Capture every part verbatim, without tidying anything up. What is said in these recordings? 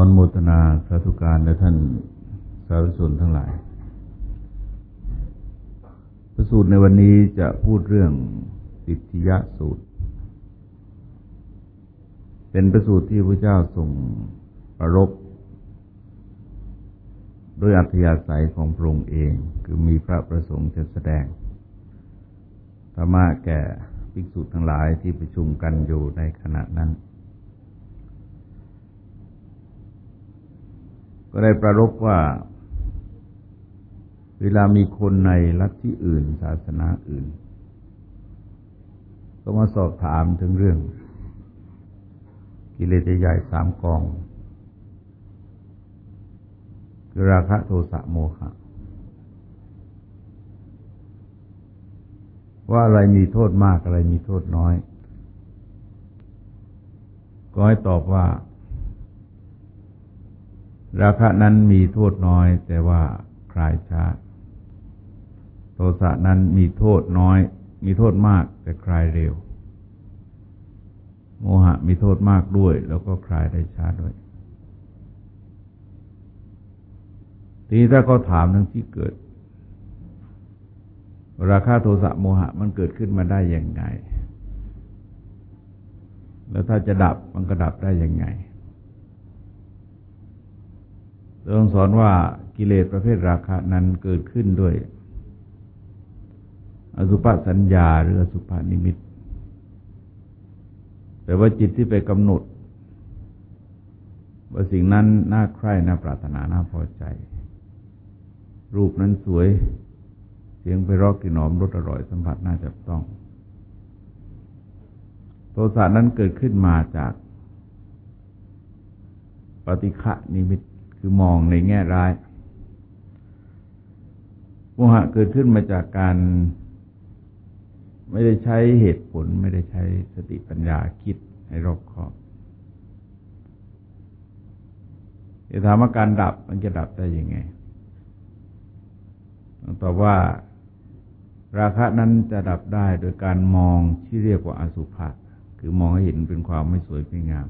อนโมทนาสาธุการและท่านสาธุชนทั้งหลายพระสูตรในวันนี้จะพูดเรื่องสิทธิยสูตรเป็นพระสูตรที่พระเจ้าทรงประรภโดยอัธยาศัยของพระองค์เองคือมีพระประสงค์จะแสดงธรรมะแก่ภิกษุทั้งหลายที่ประชุมกันอยู่ในขณะนั้นก็ได้ประรภว่าเวลามีคนในลัทธิอื่นศาสนาอื่นก็มาสอบถามถึงเรื่องกิเลสใหญ่สามกองคือราคะโทสะโมหะว่าอะไรมีโทษมากอะไรมีโทษน้อยก็ให้ตอบว่าราคะนั้นมีโทษน้อยแต่ว่าคลายช้าโทสะนั้นมีโทษน้อยมีโทษมากแต่คลายเร็วโมหะมีโทษมากด้วยแล้วก็คลายได้ช้าด้วยทีนี้ถ้าเขาถามทั้งที่เกิดราคะโทสะโมหะมันเกิดขึ้นมาได้ยังไงแล้วถ้าจะดับมันก็ดับได้ยังไงทรงสอนว่ากิเลสประเภทราคะนั้นเกิดขึ้นด้วยอสุภสัญญาหรืออสุภนิมิตแต่ว่าจิตที่ไปกำหนดว่าสิ่งนั้นน่าใคร่น่าปรารถนาน่าพอใจรูปนั้นสวยเสียงไพเราะกลิ่นหอมรสอร่อยสัมผัสน่าจับต้องโทสะนั้นเกิดขึ้นมาจากปฏิฆะนิมิตคือมองในแง่ร้ายโมหะเกิดขึ้นมาจากการไม่ได้ใช้เหตุผลไม่ได้ใช้สติปัญญาคิดให้รอบคอบจะถามว่าการดับมันจะดับได้ยังไงต้องตอบว่าราคะนั้นจะดับได้โดยการมองที่เรียกว่าอสุภะคือมองให้เห็นเป็นความไม่สวยไม่งาม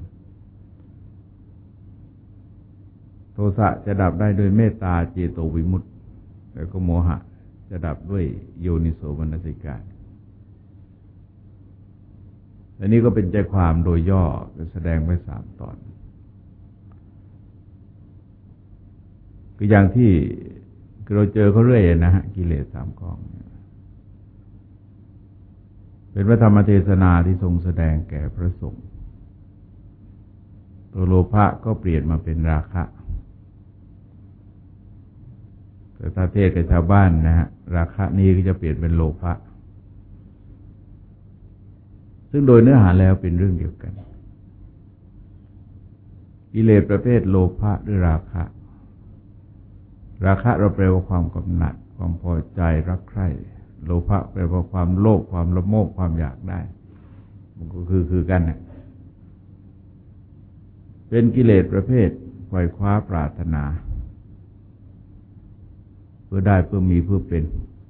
โทสะจะดับได้โดยเมตตาเจโตวิมุตติแล้วก็โมหะจะดับด้วยโยนิโสมนสิการและนี้ก็เป็นใจความโดยย่อแสดงไว้สามตอนคืออย่างที่เราเจอเขาเรื่อยนะฮะกิเลสสามกองเป็นพระธรรมเทศนาที่ทรงแสดงแก่พระสงฆ์ตัวโลภะก็เปลี่ยนมาเป็นราคะแต่ถ้าเทศกับชาวบ้านนะฮะราคะนี้ก็จะเปลี่ยนเป็นโลภะซึ่งโดยเนื้อหาแล้วเป็นเรื่องเดียวกันกิเลสประเภทโลภะหรือราคะราคะเราแปลว่าความกำหนัดความพอใจรักใคร่โลภะแปลว่าความโลภความละโมบความอยากได้มันก็คือคือกันนะเป็นกิเลสประเภทไขว่คว้าปรารถนาเพื่อได้เพื่อมีเพื่อเป็น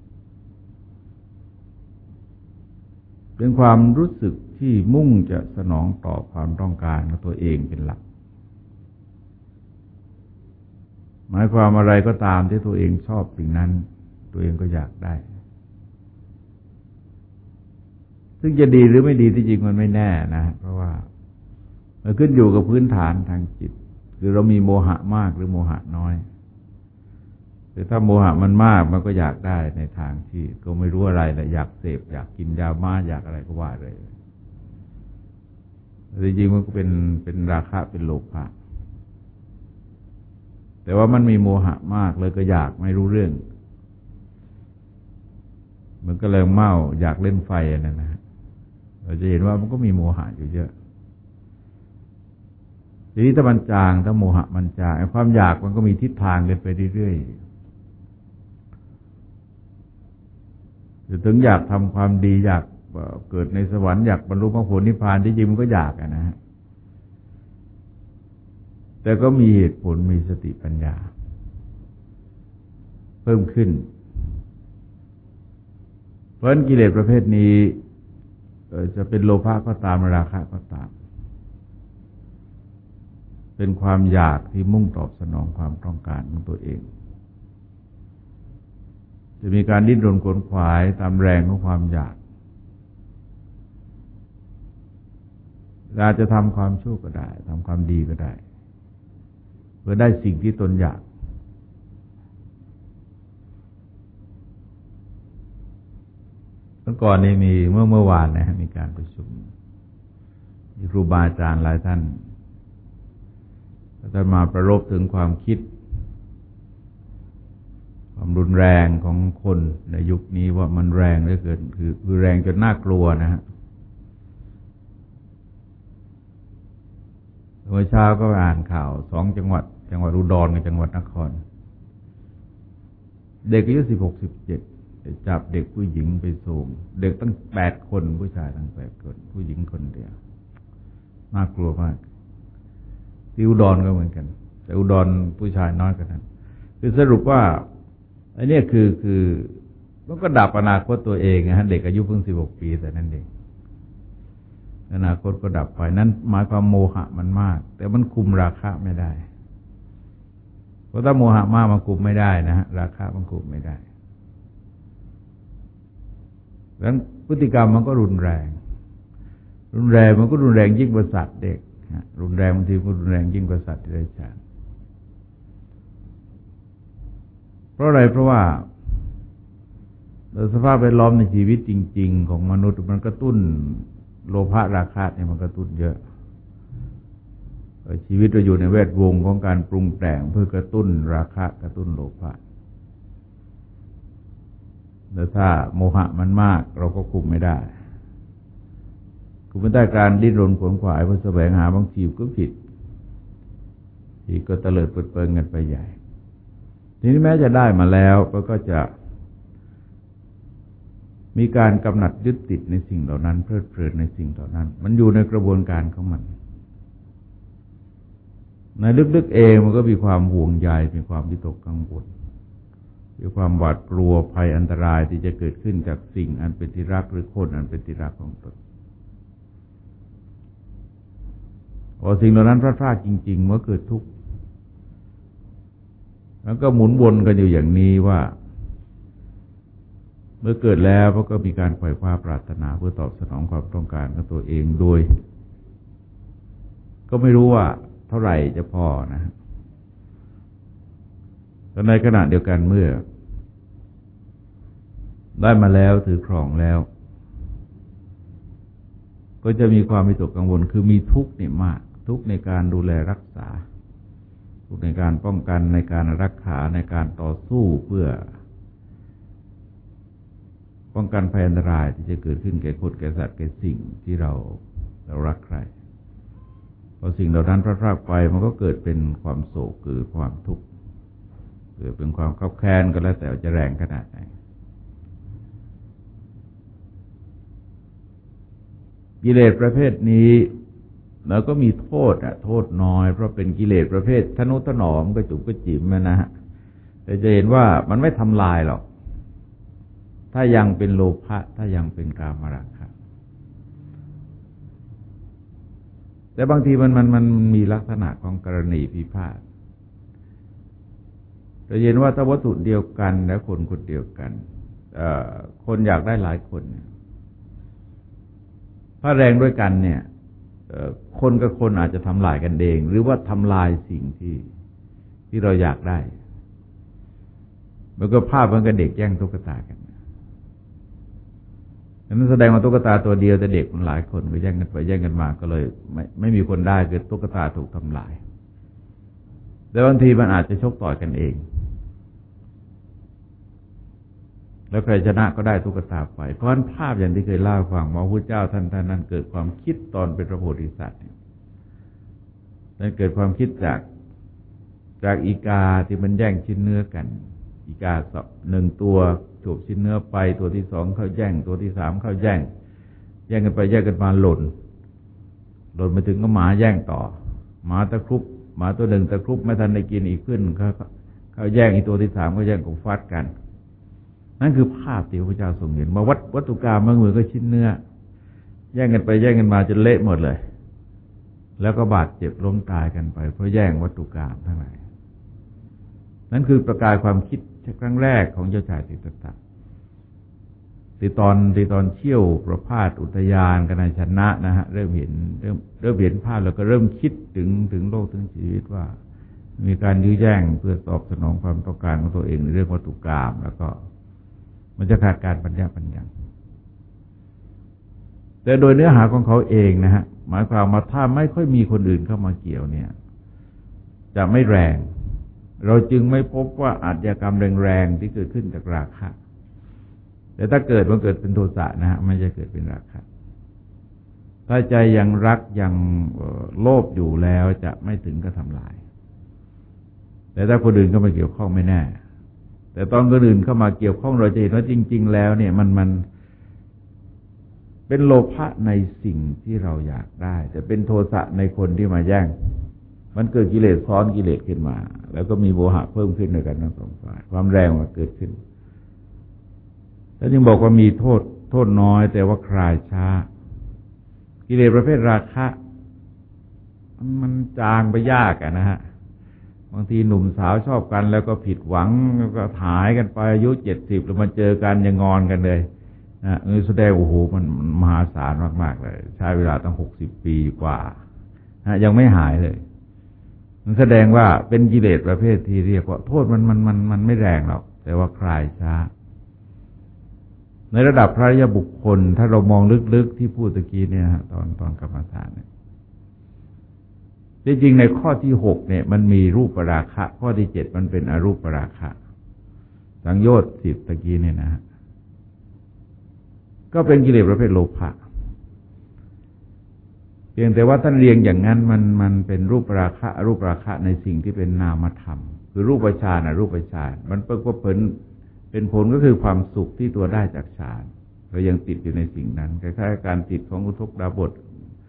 เป็นความรู้สึกที่มุ่งจะสนองต่อความต้องการของตัวเองเป็นหลักหมายความอะไรก็ตามที่ตัวเองชอบสิ่งนั้นตัวเองก็อยากได้ซึ่งจะดีหรือไม่ดีที่จริงมันไม่แน่นะเพราะว่ามันขึ้นอยู่กับพื้นฐานทางจิตคือเรามีโมหะมากหรือโมหะน้อยแต่ถ้าโมหะมันมากมันก็อยากได้ในทางที่ก็ไม่รู้อะไรแหละอยากเสพอยากกินยามาอยากอะไรก็ว่าเลยแต่จริงๆมันก็เป็นเป็นราคะเป็นโลภะแต่ว่ามันมีโมหะมากเลยก็อยากไม่รู้เรื่องมันก็เลยเมาอยากเล่นไฟนั่นนะเราจะเห็นว่ามันก็มีโมหะอยู่เยอะทีนี้ถ้ามันจางถ้าโมหะมันจางไอ้ความอยากมันก็มีทิศทางกันไปเรื่อยๆถึงอยากทำความดีอยากเกิดในสวรรค์อยากบรรลุมรรคผลนิพพานที่จริงมันก็อยากอะนะฮะแต่ก็มีเหตุผลมีสติปัญญาเพิ่มขึ้นเพราะฉะนั้นกิเลสประเภทนี้จะเป็นโลภะก็ตามราคะก็ตามเป็นความอยากที่มุ่งตอบสนองความต้องการของตัวเองจะมีการดิ้นรนขวนขวายตามแรงของความอยากอาจจะทำความชั่วก็ได้ทำความดีก็ได้เพื่อได้สิ่งที่ตนอยากเมื่อก่อนนี้มีเมื่อเมื่อวานนะฮะมีการประชุมมีครูบาอาจารย์หลายท่านท่านมาประรบถึงความคิดความรุนแรงของคนในยุคนี้ว่ามันแรงเหลือเกินคือคือแรงจนน่ากลัวนะฮะเมื่อเช้าก็อ่านข่าวสองจังหวัดจังหวัดอุดรกับจังหวัดนครเด็กอายุสิบหกสิบเจ็ดจับเด็กผู้หญิงไปส่งเด็กตั้งแปดคนผู้ชายตั้งแปดคนผู้หญิงคนเดียวน่ากลัวมากที่อุดรก็เหมือนกันแต่อุดรผู้ชายน้อยกว่านั้นคือสรุปว่าไอ้นี่คือคือมันก็ดับอนาคตตัวเองนะฮะเด็กอายุเพิ่งสิบหกปีแต่นั่นเองอนาคตก็ดับไปนั้นหมายความโมหะมันมากแต่มันคุมราคะไม่ได้เพราะถ้าโมหะมากมันคุมไม่ได้นะฮะราคะมันคุมไม่ได้ดังนั้นพฤติกรรมมันก็รุนแรงรุนแรงมันก็รุนแรงยิ่งกว่าสัตว์เด็กรุนแรงบางทีก็รุนแรงยิ่งกว่าสัตว์ที่ไร้ชาญเพราะอะไรเพราะว่าสภาพแวดล้อมในชีวิตจริงๆของมนุษย์มันกระตุ้นโลภะราคะเนี่ยมันกระตุ้นเยอะชีวิตเราอยู่ในแวดวงของการปรุงแต่งเพื่อกระตุ้นราคะกระตุ้นโลภะแต่ถ้าโมหะมันมากเราก็คุมไม่ได้คุมไม่ได้การดิ้นรนขวนขวายเพื่อแสวงหาบางทีก็ผิดที่ก็เตลิดเปิดเปิงกันไปใหญ่ทีนี้แม้จะได้มาแล้วก็จะมีการกำหนัดยึดติดในสิ่งเหล่านั้นเพลิดเพลินในสิ่งเหล่านั้นมันอยู่ในกระบวนการของมันในลึกๆเองมันก็มีความห่วงใยมีความวิตกกังวลมีความหวาดกลัวภัยอันตรายที่จะเกิดขึ้นจากสิ่งอันเป็นที่รักหรือคนอันเป็นที่รักของตนพอสิ่งเหล่านั้นพลาดพลาดจริงๆเมื่อเกิดทุกข์แล้วก็หมุนวนกันอยู่อย่างนี้ว่าเมื่อเกิดแล้วก็มีการปล่อยความปรารถนาเพื่อตอบสนองความต้องการของตัวเองโดยก็ไม่รู้ว่าเท่าไหร่จะพอนะแต่ในขณะเดียวกันเมื่อได้มาแล้วถือครองแล้วก็จะมีความวิตกกังวลคือมีทุกข์เนี่ยมากทุกข์ในการดูแลรักษาทุกข์ในการป้องกันในการรักษาในการต่อสู้เพื่อป้องกันภัยอันตรายที่จะเกิดขึ้นแก่คนแก่สัตว์แก่สิ่งที่เราเรารักใครพอสิ่งเหล่านั้นพลาดพลาดไปมันก็เกิดเป็นความโศกเกิดความทุกข์เกิดเป็นความคับแค้นก็แล้วแต่จะแรงขนาดไหนกิเลสประเภทนี้แล้วก็มีโทษอะโทษน้อยเพราะเป็นกิเลสประเภททนุถนอมกระจุกกระจิ๋มนะฮะแต่จะเห็นว่ามันไม่ทำลายหรอกถ้ายังเป็นโลภะถ้ายังเป็นกามราคะแต่บางทีมันมันมันมีลักษณะของกรณีพิพาทจะเห็นว่าถ้าวัตถุเดียวกันและคนคนเดียวกันคนอยากได้หลายคนถ้าแรงด้วยกันเนี่ยคนกับคนอาจจะทำลายกันเองหรือว่าทำลายสิ่งที่ที่เราอยากได้มันก็ภาพมันกับเด็กแย่งตุ๊กตากันนั้นแสดงว่าตุ๊กตาตัวเดียวแต่เด็กมันหลายคนก็แย่งกันไปแย่งกันมาก็เลยไม่ไม่มีคนได้คือตุ๊กตาถูกทำลายแต่บางทีมันอาจจะชกต่อยกันเองแล้วใครชนะก็ได้ตุ๊กตาไปเพราะฉะนั้นภาพอย่างที่เคยเล่าฟังว่าพระพุทธเจ้าท่านท่านนั้นเกิดความคิดตอนเป็นพระโพธิสัตว์นั่นเกิดความคิดจากจากอีกาที่มันแย่งชิ้นเนื้อกันอีกาหนึ่งตัวฉกชิ้นเนื้อไปตัวที่สองเข้าแย่งตัวที่สามเข้าแย่งแย่งกันไปแย่งกันมาหล่นหล่นมาถึงก็หมาแย่งต่อหมาตะครุบหมาตัวหนึ่งตะครุบไม่ทันได้กินอีกขึ้นเขาเขาแย่งอีกตัวที่สามก็แย่งกันฟาดกันนั่นคือภาพที่พระพุทธเจ้าทรงเห็นว่าวัตวัตถุกรรมมันเหมือนกับชิ้นเนื้อแย่งกันไปแย่งกันมาจนเละหมดเลยแล้วก็บาดเจ็บล้มตายกันไปเพราะแย่งวัตถุกรรมทั้งหลายนั่นคือประกายความคิดครั้งแรกของเจ้าชายสิทธัตถะที่ตอนที่ตอนเที่ยวประพาสอุทยานกนายชนะนะฮะเริ่มเห็นเริ่มเริ่มเห็นภาพแล้วก็เริ่มคิดถึงถึงโลกถึงชีวิตว่ามีการยื้อแย่งเพื่อตอบสนองความต้องการของตัวเองในเรื่องวัตถุกรรมแล้วก็มันจะขาดการปัญญาปัญญาแต่โดยเนื้อหาของเขาเองนะฮะหมายความว่าถ้าไม่ค่อยมีคนอื่นเข้ามาเกี่ยวเนี่ยจะไม่แรงเราจึงไม่พบว่าอาชญากรรมแรงๆที่เกิดขึ้นจากราคะแต่ถ้าเกิดมันเกิดเป็นโทสะนะฮะไม่ใช่เกิดเป็นราคะถ้าใจยังรักยังโลภอยู่แล้วจะไม่ถึงกับทำลายแต่ถ้าคนอื่นเข้ามาเกี่ยวข้องไม่แน่แต่ตอนคนอื่นเข้ามาเกี่ยวข้องเราจะเห็นว่าจริงๆแล้วเนี่ยมันมันเป็นโลภะในสิ่งที่เราอยากได้แต่เป็นโทสะในคนที่มาแย่งมันเกิดกิเลสซ้อนกิเลสขึ้นมาแล้วก็มีโมหะเพิ่มขึ้นในกันทั้งสองฝ่ายความแรงมันเกิดขึ้นแล้วจึงบอกว่ามีโทษโทษน้อยแต่ว่าคลายช้ากิเลสประเภทราคะมันจางไปยากอะนะฮะบางทีหนุ่มสาวชอบกันแล้วก็ผิดหวังก็หายกันไปอายุเจ็ดสิบแล้วมาเจอกันยังงอนกันเลยนะเออแสดงโอ้โหมันมหาศาลมากๆเลยใช้เวลาตั้งหกสิบปีกว่านะยังไม่หายเลยมันแสดงว่าเป็นกิเลสประเภทที่เรียกว่าโทษมันมันมันมันไม่แรงหรอกแต่ว่าคลายช้าในระดับพระอริยบุคคลถ้าเรามองลึกๆที่พูดตะกี้เนี่ยตอนตอนกรรมฐานเนี่ยจริงๆในข้อที่หกเนี่ยมันมีรูปราคะข้อที่เจ็ดมันเป็นอรูปราคะสังโยชน์สิบตะกี้เนี่ยนะฮะก็เป็นกิเลสประเภทโลภะเพียงแต่ว่าท่านเรียงอย่างนั้นมันมันเป็นรูปราคะอรูปราคะในสิ่งที่เป็นนามธรรมคือรูปฌานอรูปฌานมันเป็นก็ผลเป็นผลก็คือความสุขที่ตัวได้จากฌานเรายังติดอยู่ในสิ่งนั้นคล้ายๆการติดของอุทกดาบท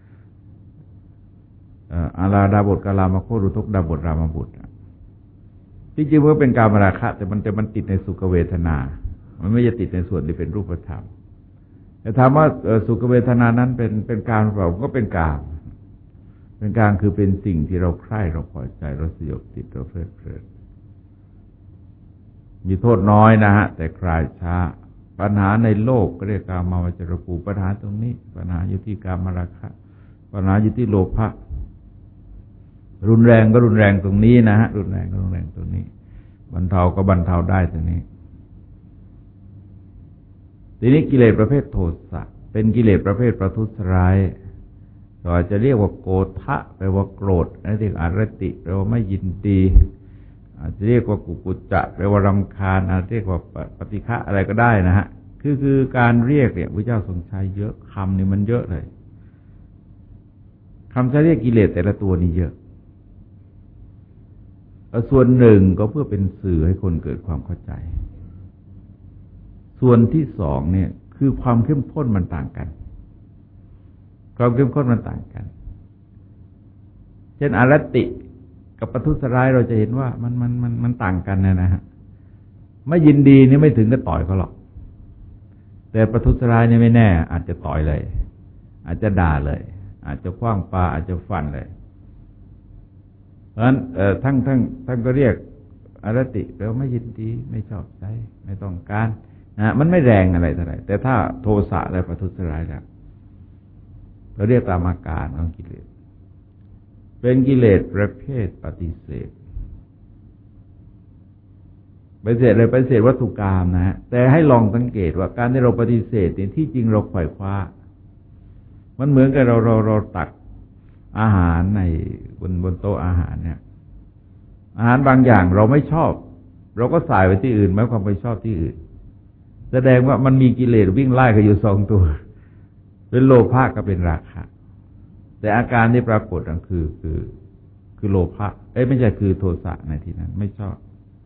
อาราดาบทกาลามโคตรอุทกดาบทรามบุตรที่จริงมันเป็นกามราคะแต่มันจะมันติดในสุขเวทนามันไม่จะติดในส่วนที่เป็นรูปธรรมแต่ถามว่าสุขเวทนานั้นเป็นเป็นกามหรือเปล่าก็เป็นกามเป็นกามคือเป็นสิ่งที่เราใคร่เราพอใจเราสยบติดเราเพลิดเพลินมีโทษน้อยนะฮะแต่คลายช้าปัญหาในโลกก็เรียกกามาวจรภูปัญหาตรงนี้ปัญหาอยู่ที่กามราคะปัญหาอยู่ที่โลภะรุนแรงก็รุนแรงตรงนี้นะฮะรุนแรงก็รุนแรงตรงนี้บรรเทาก็บรรเทาได้ตรงนี้ทีนี้กิเลสประเภทโทสะเป็นกิเลสประเภทประทุษร้ายเราอาจจะเรียกว่าโกฏะแปลว่าโกรธนั่นเรียกอรติแปลว่าไม่ยินดีอาจจะเรียกว่ากุกุจจะแปลว่ารำคาญอาจจะเรียกว่าปฏิฆะอะไรก็ได้นะฮะคือคือการเรียกเนี่ยพระเจ้าทรงใช้เยอะคำนี่มันเยอะเลยคำใช้เรียกกิเลสแต่ละตัวนี่เยอะส่วนหนึ่งก็เพื่อเป็นสื่อให้คนเกิดความเข้าใจส่วนที่สองเนี่ยคือความเข้มข้นมันต่างกันความเข้มข้นมันต่างกันเช่นอรติกับประทุษร้ายเราจะเห็นว่ามันมันมันมันต่างกันนะนะฮะไม่ยินดีนี่ไม่ถึงกับต่อยเขาหรอกแต่ประทุษร้ายนี่ไม่แน่อาจจะต่อยเลยอาจจะด่าเลยอาจจะขว้างปาอาจจะฟันเลยเพราะฉะนั้นทั้งทั้งทั้งก็เรียกอรติแปลว่าไม่ยินดีไม่ชอบใจไม่ต้องการนะมันไม่แรงอะไรเท่าไหร่แต่ถ้าโทสะและประทุษร้ายแล้วเราเรียกตามอาการของกิเลสเป็นกิเลสประเภทปฏิเสธปฏิเสธเลยปฏิเสธวัตถุกรรมนะฮะแต่ให้ลองสังเกตว่าการที่เราปฏิเสธเนี่ยที่จริงเราไขว่คว้ามันเหมือนกับเราเราเราตักอาหารในบนบนโต๊ะอาหารเนี่ยอาหารบางอย่างเราไม่ชอบเราก็ใส่ไปที่อื่นหมายความไปชอบที่อื่นแสดงว่ามันมีกิเลสวิ่งไล่กันอยู่สองตัวเป็นโลภะกับเป็นราคะแต่อาการที่ปรากฏนั่นคือคือคือโลภะเอ้ยไม่ใช่คือโทสะในที่นั้นไม่ชอบ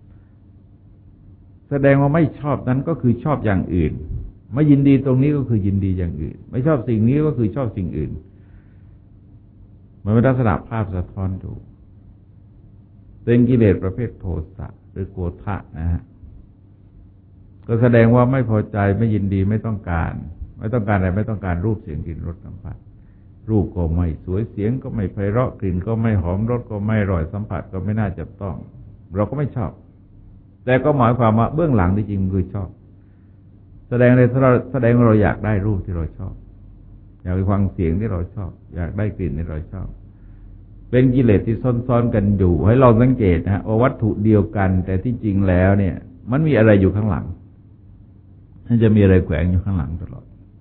แสดงว่าไม่ชอบนั้นก็คือชอบอย่างอื่นไม่ยินดีตรงนี้ก็คือยินดีอย่างอื่นไม่ชอบสิ่งนี้ก็คือชอบสิ่งอื่นมันเป็นลักษณะภาพสะท้อนดูเป็นกิเลสประเภทโทสะหรือโกฏะนะฮะก็แสดงว่าไม่พอใจไม่ยินดีไม่ต้องการไม่ต้องการอะไรไม่ต้องการรูปเสียงกลิ่นรสสัมผัสรูปก็ไม่สวยเสียงก็ไม่ไพเราะกลิ่นก็ไม่หอมรสก็ไม่อร่อยสัมผัสก็ไม่น่าจับต้องเราก็ไม่ชอบแต่ก็หมายความว่าเบื้องหลังที่จริงคือชอบแสดงเลยถ้าเราแสดงว่าเราอยากได้รูปที่เราชอบอยากไปฟังเสียงที่เราชอบอยากได้กลิ่นที่เราชอบเป็นกิเลสที่ซ้อนๆกันอยู่ให้เราสังเกตนะว่าวัตถุเดียวกันแต่ที่จริงแล้วเนี่ยมันมีอะไรอยู่ข้างหลังมันจะมีอะไรแขวงอยู่ข้างหลังตลอด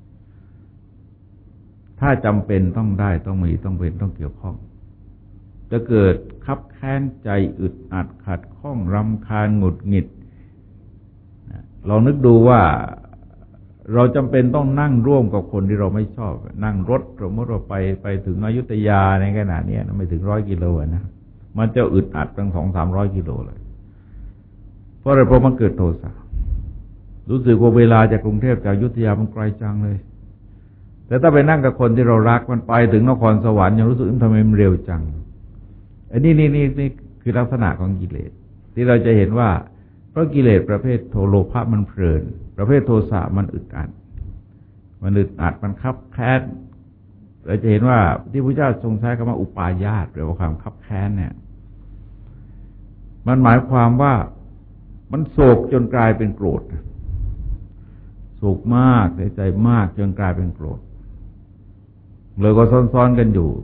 ถ้าจำเป็นต้องได้ต้องมีต้องเป็นต้องเกี่ยวข้องจะเกิดคับแค้นใจอึดอัดขัดข้องรำคาญหงุดหงิดลองนึกดูว่าเราจำเป็นต้องนั่งร่วมกับคนที่เราไม่ชอบนั่งรถสมมติเราไปไปถึงอยุธยาในขณะนี้ไม่ถึงร้อยกิโลนะมันจะอึดอัดตั้งสองสามร้อยกิโลเลยเพราะอะไรเพราะมันเกิดโทสะรู้สึกว่าเวลาจากกรุงเทพจากอยุธยามันไกลจังเลยแต่ถ้าไปนั่งกับคนที่เรารักมันไปถึงนครสวรรค์ยังรู้สึกทำไมมันเร็วจังอันนี้นี่นี่นี่คือลักษณะของกิเลสที่เราจะเห็นว่าเพราะกิเลสประเภทโทโลภะมันเพลินประเภทโทสะมันอึดอัดมันอึดอัดมันคับแค้นเราจะเห็นว่าที่พระเจ้าทรงใช้คำว่าอุปาญาตหรือว่าความคับแค้นเนี่ยมันหมายความว่ามันโศกจนกลายเป็นโกรธโศกมากเสียใจมากจนกลายเป็นโกรธเลยก็ซ้อนๆกันอยู่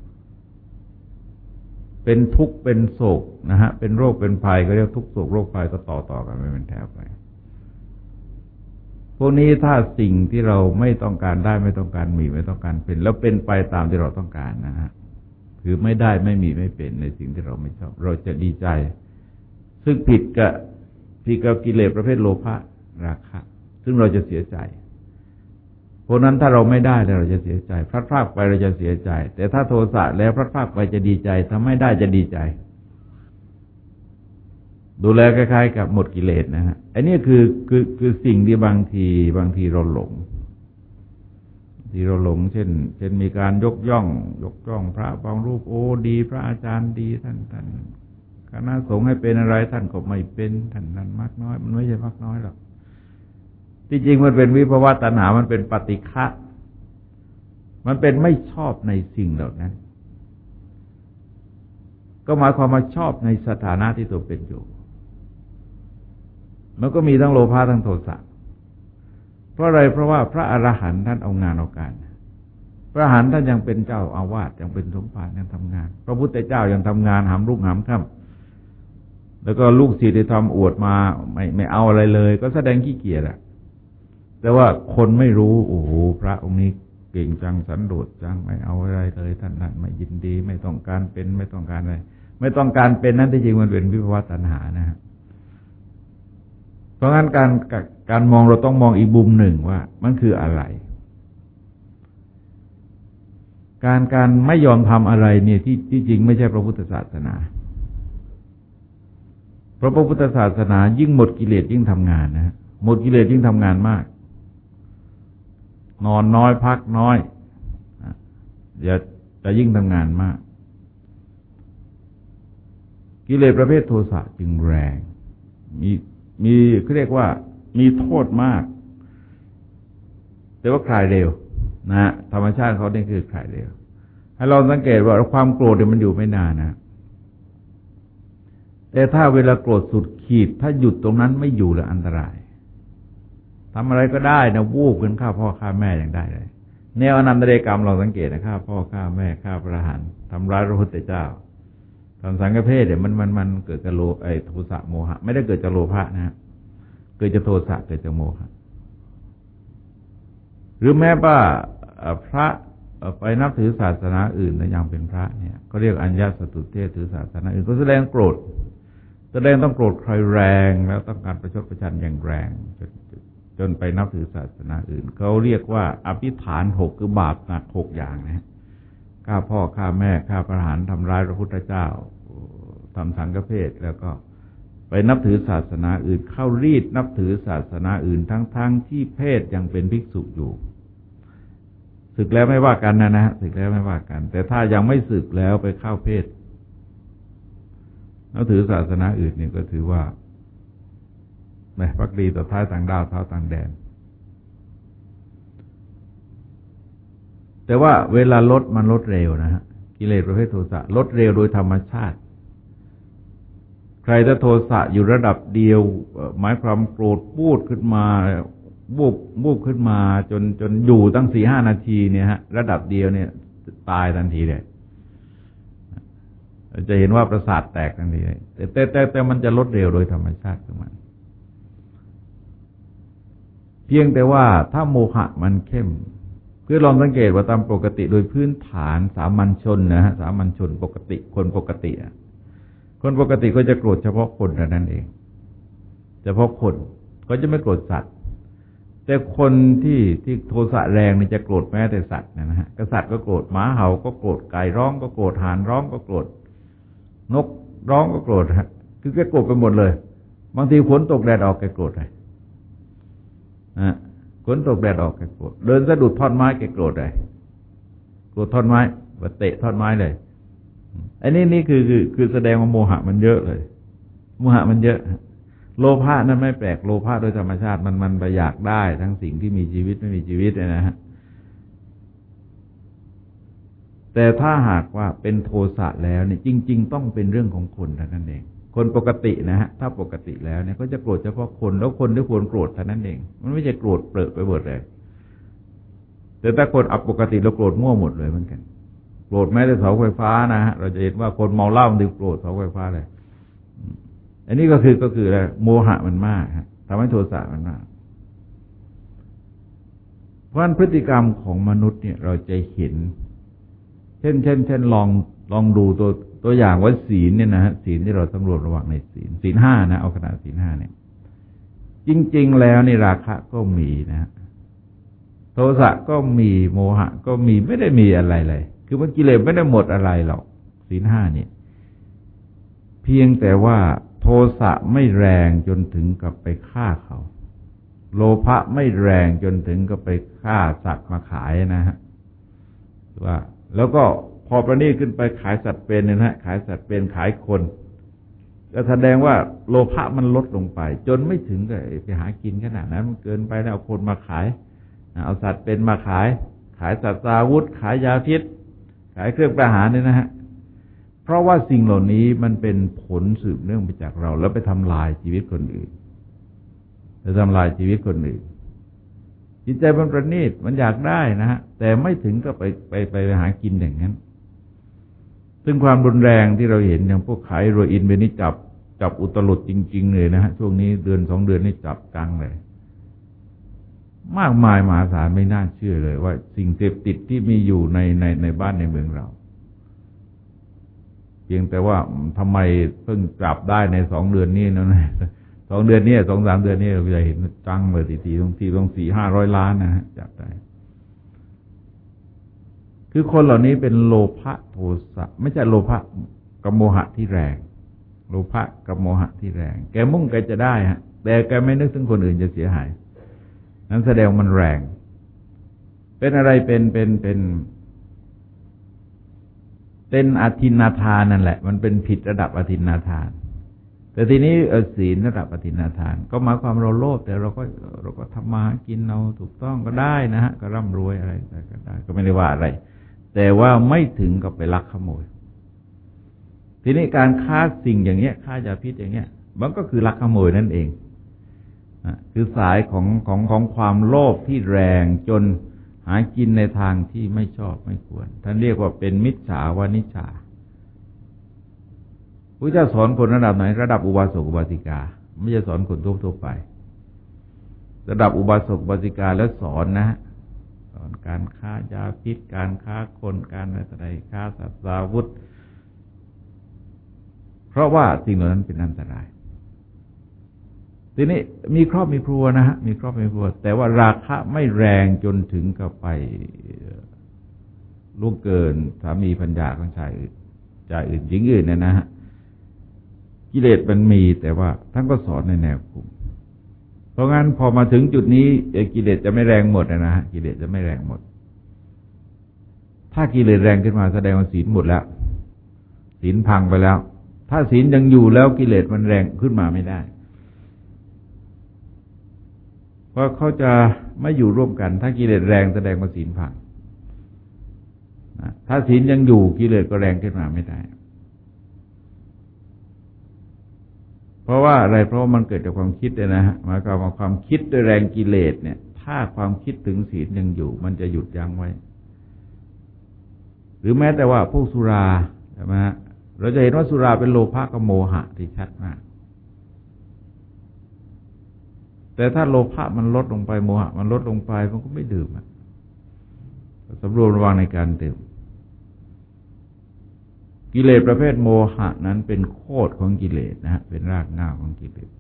เป็นทุกข์เป็นโศกนะฮะเป็นโรคเป็นภัยก็เรียกทุกข์โศกโรคภัยก็ต่อต่อกันไปเป็นแถวไปพวกนี้ถ้าสิ่งที่เราไม่ต้องการได้ไม่ต้องการมีไม่ต้องการเป็นแล้วเป็นไปตามที่เราต้องการนะฮะคือไม่ได้ไม่มีไม่เป็นในสิ่งที่เราไม่ชอบเราจะดีใจซึ่งผิดกับผิดกับกิเลสประเภทโลภะราคะซึ่งเราจะเสียใจเพราะนั้นถ้าเราไม่ได้เราจะเสียใจพลัดพรากไปเราจะเสียใจแต่ถ้าโทสะแล้วพลัดพรากไปจะดีใจถ้าไม่ได้จะดีใจดูแลคล้ายๆกับหมดกิเลสนะฮะอันนี้คือคือคือสิ่งที่บางทีบางทีเราหลงที่เราหลงเช่นเช่นมีการยกย่องยกย่องพระบางรูปโอ้ดีพระอาจารย์ดีท่านท่านคณะสงฆ์ให้เป็นอะไรท่านก็ไม่เป็นท่านนั้นมากน้อยมันไม่ใช่มากน้อยหรอกที่จริงมันเป็นวิภวตัณหามันเป็นปฏิฆะมันเป็นไม่ชอบในสิ่งเหล่านั้นก็หมายความว่าชอบในสถานะที่ตัวเป็นอยู่มันก็มีทั้งโลภะทั้งโทสะเพราะอะไรเพราะว่าพระอรหันต์ท่านเอางานเอาการพระอรหันต์ท่านยังเป็นเจ้าอาวาสยังเป็นสมภารยังทำงานพระพุทธเจ้ายังทำงานหามรุ่งหามค่ำแล้วก็ลูกศิษย์ที่ทำอวดมาไม่ไม่เอาอะไรเลยก็แสดงขี้เกียจอะแต่ว่าคนไม่รู้โอ้โหพระองค์นี้เก่งจังสันโดษจังไม่เอาอะไรเลยท่านนั้นไม่ยินดีไม่ต้องการเป็นไม่ต้องการอะไรไม่ต้องการเป็นนั้นที่จริงมันเป็นวิภวตัณหานะฮะเพราะงั้นการการมองเราต้องมองอีกมุมหนึ่งว่ามันคืออะไรการการไม่ยอมทำอะไรเนี่ยที่ที่จริงไม่ใช่พระพุทธศาสนาเพราะพระพุทธศาสนายิ่งหมดกิเลสยิ่งทำงานนะฮะหมดกิเลสยิ่งทำงานมากนอนน้อยพักน้อยอย่าจะยิ่งทำงานมากกิเลสประเภทโทสะจึงแรงมีมีเขาเรียกว่ามีโทษมากแต่ว่าคลายเร็วนะธรรมชาติเขาเนี่ยคือคลายเร็วให้เราสังเกตว่าความโกรธเนี่ยมันอยู่ไม่นานนะแต่ถ้าเวลาโกรธสุดขีดถ้าหยุดตรงนั้นไม่อยู่แล้วอันตรายทำอะไรก็ได้นะวูบกันฆ่าพ่อฆ่าแม่อย่างได้เลยแนวอนันตเดกรรมเราสังเกตนะฆ่าพ่อฆ่าแม่ฆ่าพระอรหันต์ทำร้ายพระพุทธเจ้าทำสังฆเพศเนี่ยมันมันมันเกิดจากโลไอ้โทสะโมหะไม่ได้เกิดจากโลภะนะเกิดจากโทสะเกิดจากโมหะหรือแม้ว่าพระไปนับถือศาสนาอื่นแต่ยังเป็นพระเนี่ยก็เรียกอัญญาสตุเทศถือศาสนาอื่นก็แสดงโกรธแสดงต้องโกรธใครแรงแล้วต้องการประชดประชันอย่างแรงจนจนไปนับถือศาสนาอื่นเขาเรียกว่าอภิฐานหกคือบาปหนักหกอย่างนะฆ่าพ่อฆ่าแม่ฆ่าพระอรหันต์ทำร้ายพระพุทธเจ้าทำสังฆเพศแล้วก็ไปนับถือศาสนาอื่นเข้ารีดนับถือศาสนาอื่นทั้งๆ ท, ที่เพศยังเป็นภิกษุอยู่ศึกแล้วไม่ว่ากันนะนะศึกแล้วไม่ว่ากันแต่ถ้ายังไม่ศึกแล้วไปเข้าเพศนับถือศาสนาอื่นนี่ก็ถือว่าแหมภักดีต่อท้ายต่างดาวเท้าต่างแดนแต่ว่าเวลาลดมันลดเร็วนะฮะกิเลสประเภทโทสะลดเร็วโดยธรรมชาติใครถ้าโทสะอยู่ระดับเดียวหมายความโกรธพูดขึ้นมาบูบบูบขึ้นมาจนจนอยู่ตั้งสี่ห้านาทีเนี่ยฮะระดับเดียวเนี่ยตายทันทีเลยจะเห็นว่าประสาทแตกทันทีเลยแต่แต่แต่แต่มันจะลดเร็วโดยธรรมชาติของมันเพียงแต่ว่าถ้าโมหะมันเข้มคือลองสังเกตว่าตามปกติโดยพื้นฐานสามัญชนนะฮะสามัญชนปกติคนปกติอ่ะคนปกติก็จะโกรธเฉพาะคนเท่านั้นเองเฉพาะคนก็จะไม่โกรธสัตว์แต่คนที่ที่โทสะแรงนี่จะโกรธแม้แต่สัตว์นะฮะกษัตริย์ก็โกรธหมาเห่าก็โกรธไก่ร้องก็โกรธห่านร้องก็โกรธนกร้องก็โกรธฮะคือแกโกรธไปหมดเลยบางทีฝนตกแดดออกแกโกรธเลยนะฝนตกแดดออกแกโกรธเดินสะดุดท่อนไม้แกโกรธเลยโกรธท่อนไม้ว่าเตะท่อนไม้เลยอันนี้นี่คือคือคือแสดงว่าโมหะมันเยอะเลยโมหะมันเยอะโลภะนั้นไม่แปลกโลภะโดยธรรมชาติมันมันไปอยากได้ทั้งสิ่งที่มีชีวิตไม่มีชีวิตเนี่ยนะฮะแต่ถ้าหากว่าเป็นโทสะแล้วเนี่ยจริงๆต้องเป็นเรื่องของคนเท่านั้นเองคนปกตินะฮะถ้าปกติแล้วเนี่ยก็จะโกรธเฉพาะคนแล้วคนที่ควรโกรธเท่านั้นเองมันไม่ใช่โกรธเปรอะไปหมดเลยแต่ถ้าคนอัปปกติเราโกรธมั่วหมดเลยเหมือนกันโกรธแม้แต่เสาไฟฟ้านะฮะเราจะเห็นว่าคนเมาเหล้าถึงโกรธเสาไฟฟ้าเลยอันนี้ก็คือก็คืออะไรโมหะมันมากฮะทำให้โทสะมันมากเพราะพฤติกรรมของมนุษย์เนี่ยเราจะเห็นเช่นเช่นเช่นลองลองดูตัวตัวอย่างว่าศีลเนี่ยนะฮะศีลที่เราสำรวจระหว่างในศีลศีลห้านะเอาขนาดศีลห้าเนี่ยจริงๆแล้วในราคะก็มีนะโทสะก็มีโมหะก็มีไม่ได้มีอะไรเลยคือมันกิเลสไม่ได้หมดอะไรหรอกศีลห้าเนี่ยเพียงแต่ว่าโทสะไม่แรงจนถึงกับไปฆ่าเขาโลภะไม่แรงจนถึงกับไปฆ่าสัตว์มาขายนะฮะว่าแล้วก็พอประณีตขึ้นไปขายสัตว์เป็นเนี่ยนะขายสัตว์เป็นขายคนก็แสดงว่าโลภะมันลดลงไปจนไม่ถึงกับไปหากินขนาดนั้นมันเกินไปแล้วเอาคนมาขายเอาสัตว์เป็นมาขายขายสัตว์อาวุธขายยาพิษขายเครื่องประหารเนี่ยนะฮะเพราะว่าสิ่งเหล่านี้มันเป็นผลสืบเนื่องมาจากเราแล้วไปทำลายชีวิตคนอื่นไปทำลายชีวิตคนอื่นจิตใจมันประณีตมันอยากได้นะฮะแต่ไม่ถึงก็ไปไปไปหากินอย่างนั้นซึ่งความรุนแรงที่เราเห็นอย่างพวกขายโรอินเบนี่จับจับอุตลุดจริงๆเลยนะฮะช่วงนี้เดือนสองเดือนนี่จับกังเลยมากมายมหาศาลไม่น่าเชื่อเลยว่าสิ่งเสพติดที่มีอยู่ในในในบ้านในเมืองเราเพียงแต่ว่าทำไมเพิ่งจับได้ในสองเดือนนี้นะสองเดือนนี้สองสามเดือนนี้เราจะเห็นจังเลยทีทีตรงที่ตรงสี่ห้าร้อยล้านนะฮะจับได้คือคนเหล่านี้เป็นโลภะโทสะไม่ใช่โลภะกับโมหะที่แรงโลภะกับโมหะที่แรงแกมุ่งแกจะได้ฮะแต่แกไม่นึกถึงคนอื่นจะเสียหายนั้นแสดงมันแรงเป็นอะไรเป็นเป็นเป็นเป็นอทินนาทานนั่นแหละมันเป็นผิดระดับอทินนาทานแต่ทีนี้ศีลระดับอทินนาทานก็หมายความเราโลภแต่เราก็เราก็ทำมากินเราถูกต้องก็ได้นะฮะก็ร่ำรวยอะไรก็ได้ก็ไม่ได้ว่าอะไรแต่ว่าไม่ถึงกับไปลักขโมยทีนี้การฆ่าสิ่งอย่างเงี้ยฆ่ายาพิษอย่างเงี้ยมันก็คือลักขโมยนั่นเองคือสายของของของความโลภที่แรงจนหากินในทางที่ไม่ชอบไม่ควรท่านเรียกว่าเป็นมิจฉาวานิชฌาพระเจ้าสอนคนระดับไหนระดับอุบาสกอุบาสิกาไม่ใช่สอนคนทั่วๆไประดับอุบาสกอุบาสิกาแล้วสอนนะสอนการฆ่ายาพิษการฆ่าคนการอะไรฆ่าสัตว์อาวุธเพราะว่าสิ่งเหล่านั้นเป็นอันตรายทีนี้มีครอบมีครัวนะฮะมีครอบมีครัวแต่ว่าราคะไม่แรงจนถึงกับไปล่วงเกินสามีภรรยาของชายอื่นชายอื่นหญิงอื่นเนี่ยนะฮะกิเลสมันมีแต่ว่าท่านก็สอนในแนวคุมเพราะงั้นพอมาถึงจุดนี้กิเลสจะไม่แรงหมดนะฮะกิเลสจะไม่แรงหมดถ้ากิเลสแรงขึ้นมาแสดงว่าศีลหมดแล้วศีลพังไปแล้วถ้าศีลยังอยู่แล้วกิเลสมันแรงขึ้นมาไม่ได้เพราะเขาจะไม่อยู่ร่วมกันถ้ากิเลสแรงแสดงว่าศีลพังนะถ้าศีลยังอยู่กิเลสก็แรงขึ้นมาไม่ได้เพราะว่าอะไรเพราะว่ามันเกิดจากความคิดเลยนะฮะหมายความว่าความคิดด้วยแรงกิเลสเนี่ยถ้าความคิดถึงศีลยังอยู่มันจะหยุดยั้งไว้หรือแม้แต่ว่าพวกสุราใช่ไหมฮะเราจะเห็นว่าสุราเป็นโลภะกับโมหะที่ชัดมากแต่ถ้าโลภะมันลดลงไปโมหะมันลดลงไปมันก็ไม่ดื่มอ่ะสำรวมระวังในการดื่มกิเลสประเภทโมหะนั้นเป็นโคตรของกิเลสนะฮะเป็นรากเหง้าของกิเลส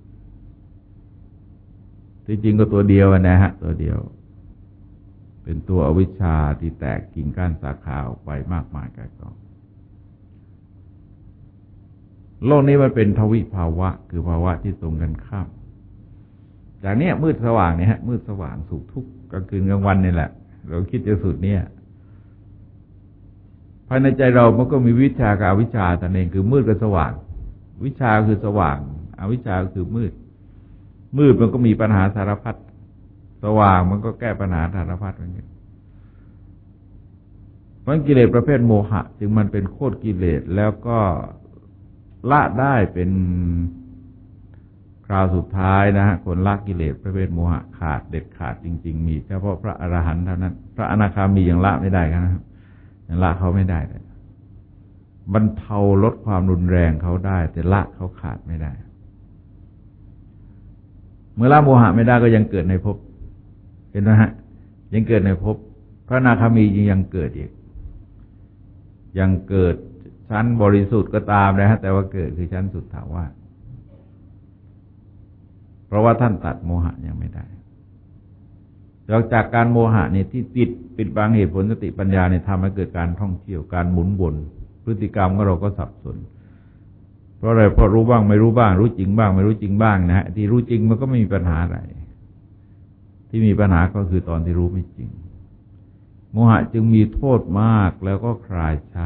ที่จริงก็ตัวเดียวนะฮะตัวเดียวเป็นตัวอวิชชาที่แตกกิ่งก้านสาขาออกไปมากมายกายกองโลกนี้มันเป็นทวิภาวะคือภาวะที่ตรงกันข้ามจากนี้มืดสว่างเนี่ยฮะมืดสว่างสุขทุกข์กลางคืนกลางวันนี่แหละเราคิดจะสุดเนี่ยภายในใจเรามันก็มีวิชากับอวิชชาแต่เองคือมืดกับสว่างวิชาคือสว่างอวิชชาคือมืดมืดมันก็มีปัญหาสารพัดสว่างมันก็แก้ปัญหาสารพัดอย่างนี้เพราะกิเลสประเภทโมหะจึงมันเป็นโคตรกิเลสแล้วก็ละได้เป็นคราวสุดท้ายนะฮะคนละกิเลสประเภทโมหะขาดเด็ดขาดจริงๆมีเฉพาะพระอรหันต์เท่านั้นพระอนาคามียังละไม่ได้นะครับยังละเขาไม่ได้เลยบรรเทาลดความรุนแรงเขาได้แต่ละเขาขาดไม่ได้เมื่อละโมหะไม่ได้ก็ยังเกิดในภพเห็นไหมฮะยังเกิดในภพพระอนาคามียังเกิดอีกยังเกิดชั้นบริสุทธิ์ก็ตามนะฮะแต่ว่าเกิดคือชั้นสุทธาวาสเพราะว่าท่านตัดโมหะยังไม่ได้นอกจากการโมหะเนี่ยที่ปิดปิดบังเหตุผลสติปัญญาเนี่ยทำให้เกิดการท่องเที่ยวการหมุนวนพฤติกรรมของเราก็สับสนเพราะอะไรเพราะรู้บ้างไม่รู้บ้างรู้จริงบ้างไม่รู้จริงบ้างนะฮะที่รู้จริงมันก็ไม่มีปัญหาอะไรที่มีปัญหาก็คือตอนที่รู้ไม่จริงโมหะจึงมีโทษมากแล้วก็คลายช้า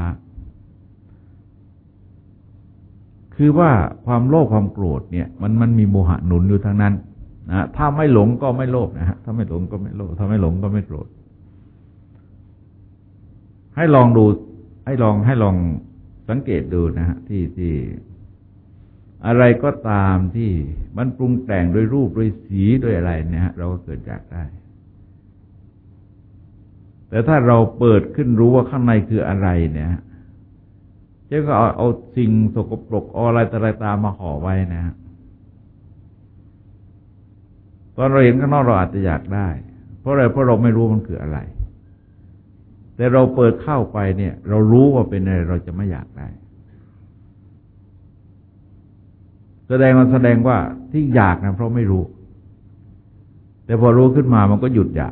คือว่าความโลภความโกรธเนี่ยมันมันมีโมหะหนุนอยู่ทั้งนั้นนะถ้าไม่หลงก็ไม่โลภนะฮะถ้าไม่หลงก็ไม่โลภถ้าไม่หลงก็ไม่โกรธให้ลองดูให้ลองให้ลองสังเกตดูนะฮะที่ที่อะไรก็ตามที่มันปรุงแต่งด้วยรูปด้วยสีด้วยอะไรเนี่ยฮะเราก็เกิดจากได้แต่ถ้าเราเปิดขึ้นรู้ว่าข้างในคืออะไรเนี่ยเจ้าก็เอาเอาสิ่งสกปรกเอาอะไรต่ออะไรตามมาห่อไว้นะฮะตอนเราเห็นข้างนอกเราอาจจะอยากได้เพราะอะไรเพราะเราไม่รู้มันคืออะไรแต่เราเปิดเข้าไปเนี่ยเรารู้ว่าเป็นอะไรเราจะไม่อยากได้แสดงว่าแสดงว่าที่อยากนะเพราะไม่รู้แต่พอรู้ขึ้นมามันก็หยุดอยาก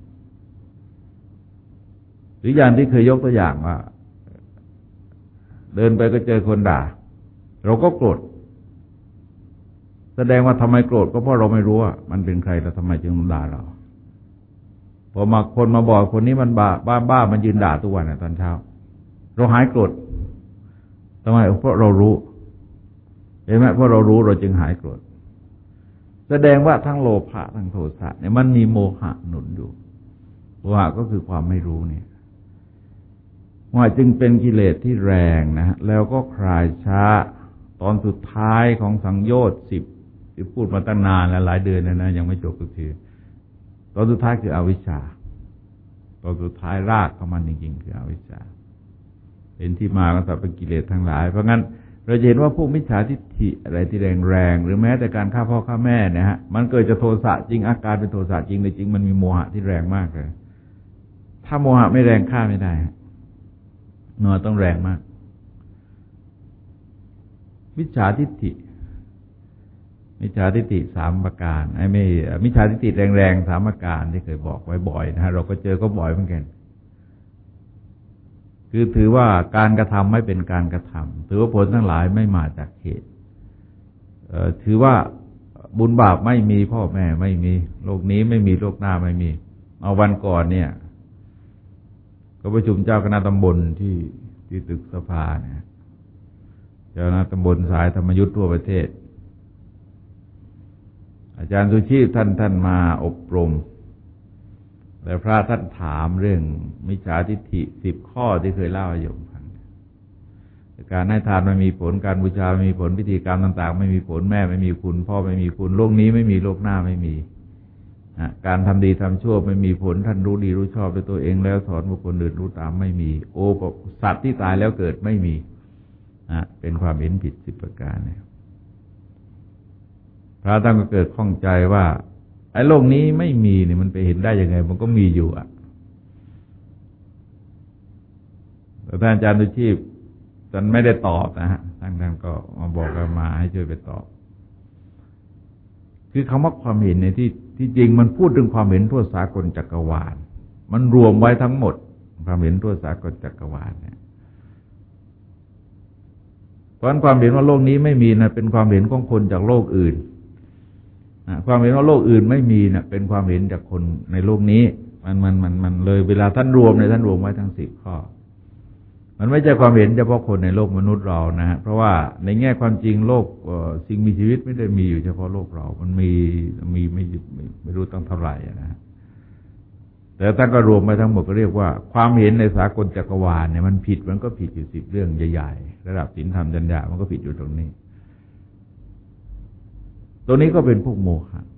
หรืออย่างที่เคยยกตัวอย่างว่าเดินไปก็เจอคนด่าเราก็โกรธแสดงว่าทำไมโกรธก็เพราะเราไม่รู้ว่ามันเป็นใครแล้วทำไมจึงด่าเราพอมาคนมาบอกคนนี้มันบ้าบ้าบ้ามันยืนด่าทุกวันนะตอนเช้าเราหายโกรธทำไมเพราะเรารู้เห็นไหมเพราะเรารู้เราจึงหายโกรธแสดงว่าทั้งโลภะทั้งโทสะเนี่ยมันมีโมหะหนุนอยู่โมหะก็คือความไม่รู้เนี่ยว่าจึงเป็นกิเลสที่แรงนะแล้วก็คลายช้าตอนสุดท้ายของสังโยชน์สิบที่พูดมาตั้งนานแล้วหลายเดือนแล้วนะยังไม่จบสักทีตอนสุดท้ายคืออวิชชาตอนสุดท้ายรากของมันจริงๆคืออวิชชาเป็นที่มาของสัพพกิเลสทั้งหลายเพราะงั้นเราเห็นว่าพวกมิจฉาทิฏฐิอะไรที่แรงๆหรือแม้แต่การฆ่าพ่อฆ่าแม่เนี่ยฮะมันเกิดจากโทสะจริงอาการเป็นโทสะจริงแต่จริงมันมีโมหะที่แรงมากเลยถ้าโมหะไม่แรงฆ่าไม่ได้นอต้องแรงมากมิจฉาทิฏฐิมิจฉาทิฏฐิสามประการไอ้ไม่มิจฉาทิฏฐิแรงๆสามประการที่เคยบอกไว้บ่อยนะฮะเราก็เจอก็บ่อยเหมือนกันคือถือว่าการกระทำไม่เป็นการกระทำถือว่าผลทั้งหลายไม่มาจากเหตุถือว่าบุญบาปไม่มีพ่อแม่ไม่มีโลกนี้ไม่มีโลกหน้าไม่มีเอาวันก่อนเนี่ยก็ประชุมเจ้าคณะตำบลที่ที่ตึกสภาเนี่ยเจ้าคณะตำบลสายธรรมยุทธ์ทั่วประเทศอาจารย์สุชีพท่านท่านมาอบรมแต่พระท่านถามเรื่องมิจฉาทิฏฐิสิบข้อที่เคยเล่าให้โยมฟังการให้ทานไม่มีผลการบูชาไม่มีผลพิธีกรรมต่างๆไม่มีผลแม่ไม่มีคุณพ่อไม่มีคุณโลกนี้ไม่มีโลกหน้าไม่มีการทำดีทำชั่วไม่มีผลท่านรู้ดีรู้ชอบด้วยตัวเองแล้วสอนบุคคลอื่นรู้ตามไม่มีโอ้สัตว์ที่ตายแล้วเกิดไม่มีเป็นความเห็นผิดสิบประการเนี่ยพระท่านก็เกิดข้องใจว่าไอ้โลกนี้ไม่มีเนี่ยมันไปเห็นได้ยังไงมันก็มีอยู่อ่ะแต่ท่านอาจารย์ดุชีพท่านไม่ได้ตอบนะฮะท่านท่านก็มาบอกกันมาให้ช่วยไปตอบคือคำว่าความเห็นในที่ที่จริงมันพูดถึงความเห็นทั่วสากลจักรวาลมันรวมไว้ทั้งหมดความเห็นทั่วสากลจักรวาลเนี่ยเพราะฉะนั้นความเห็นว่าโลกนี้ไม่มีนะเป็นความเห็นของคนจากโลกอื่นความเห็นว่าโลกอื่นไม่มีนะเป็นความเห็นจากคนในโลกนี้มันมันมันมันเลยเวลาท่านรวมในท่านรวมไว้ทั้งสิบข้อมันไม่ใช่ความเห็นเฉพาะคนในโลกมนุษย์เรานะฮะเพราะว่าในแง่ความจริงโลกสิ่งมีชีวิตไม่ได้มีอยู่เฉพาะโลกเรามันมีมีไม่ไม่ไม่รู้ตั้งเท่าไหร่นะฮะแต่ท่านก็รวมไปทั้งหมดก็เรียกว่าความเห็นในสากลจักรวาลเนี่ยมันผิดมันก็ผิดอยู่สิบเรื่องใหญ่ๆระดับศีลธรรมจรรยามันก็ผิดอยู่ตรงนี้ตัวนี้ก็เป็นพวกโมฆะ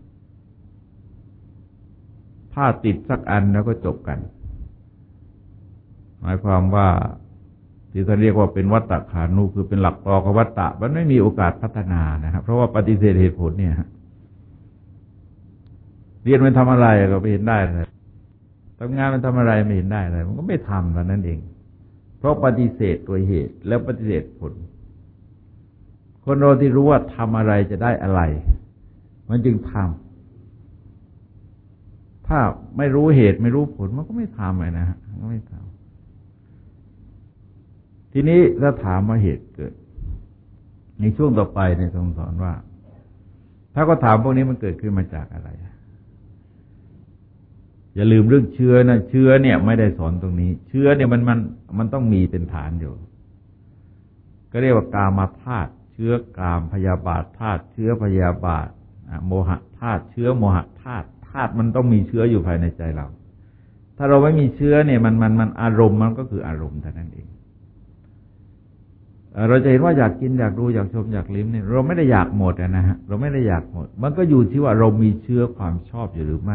ถ้าติดสักอันแล้วก็จบกันหมายความว่าที่ท่านเรียกว่าเป็นวัตตขานุคือเป็นหลักตอของวัตตะมันไม่มีโอกาสพัฒนานะครับเพราะว่าปฏิเสธเหตุผลเนี่ยเรียนมันทำอะไรก็ไม่เห็นได้เลยทำงานมันทำอะไรไม่เห็นได้เลยมันก็ไม่ทำแล้วนั่นเองเพราะปฏิเสธตัวเหตุแล้วปฏิเสธผลคนเราที่รู้ว่าทำอะไรจะได้อะไรมันจึงทำถ้าไม่รู้เหตุไม่รู้ผลมันก็ไม่ทำเลยนะฮะก็ไม่ทำทีนี้ถ้าถามว่าเหตุเกิดในช่วงต่อไปในทรงสอนว่าถ้าก็ถามพวกนี้มันเกิดขึ้นมาจากอะไรอย่าลืมเรื่องเชื้อนะเชื้อเนี่ยไม่ได้สอนตรงนี้เชื้อเนี่ยมันมันมันต้องมีเป็นฐานอยู่ก็เรียกว่ากามธาตุเชื้อกามพยาบาทธาตุเชื้อพยาบาทโมหะธาตุเชื้อโมหะธาตุธาตุมันต้องมีเชื้ออยู่ภายในใจเราถ้าเราไม่มีเชื้อเนี่ยมันมันมันอารมณ์มันก็คืออารมณ์เท่านั้นเองเราจะเห็นว่าอยากกินอยากดูอยากชมอยากลิ้มเนี่ยเราไม่ได้อยากหมดนะฮะเราไม่ได้อยากหมดมันก็อยู่ที่ว่าเรามีเชื้อความชอบอยู่หรือไม่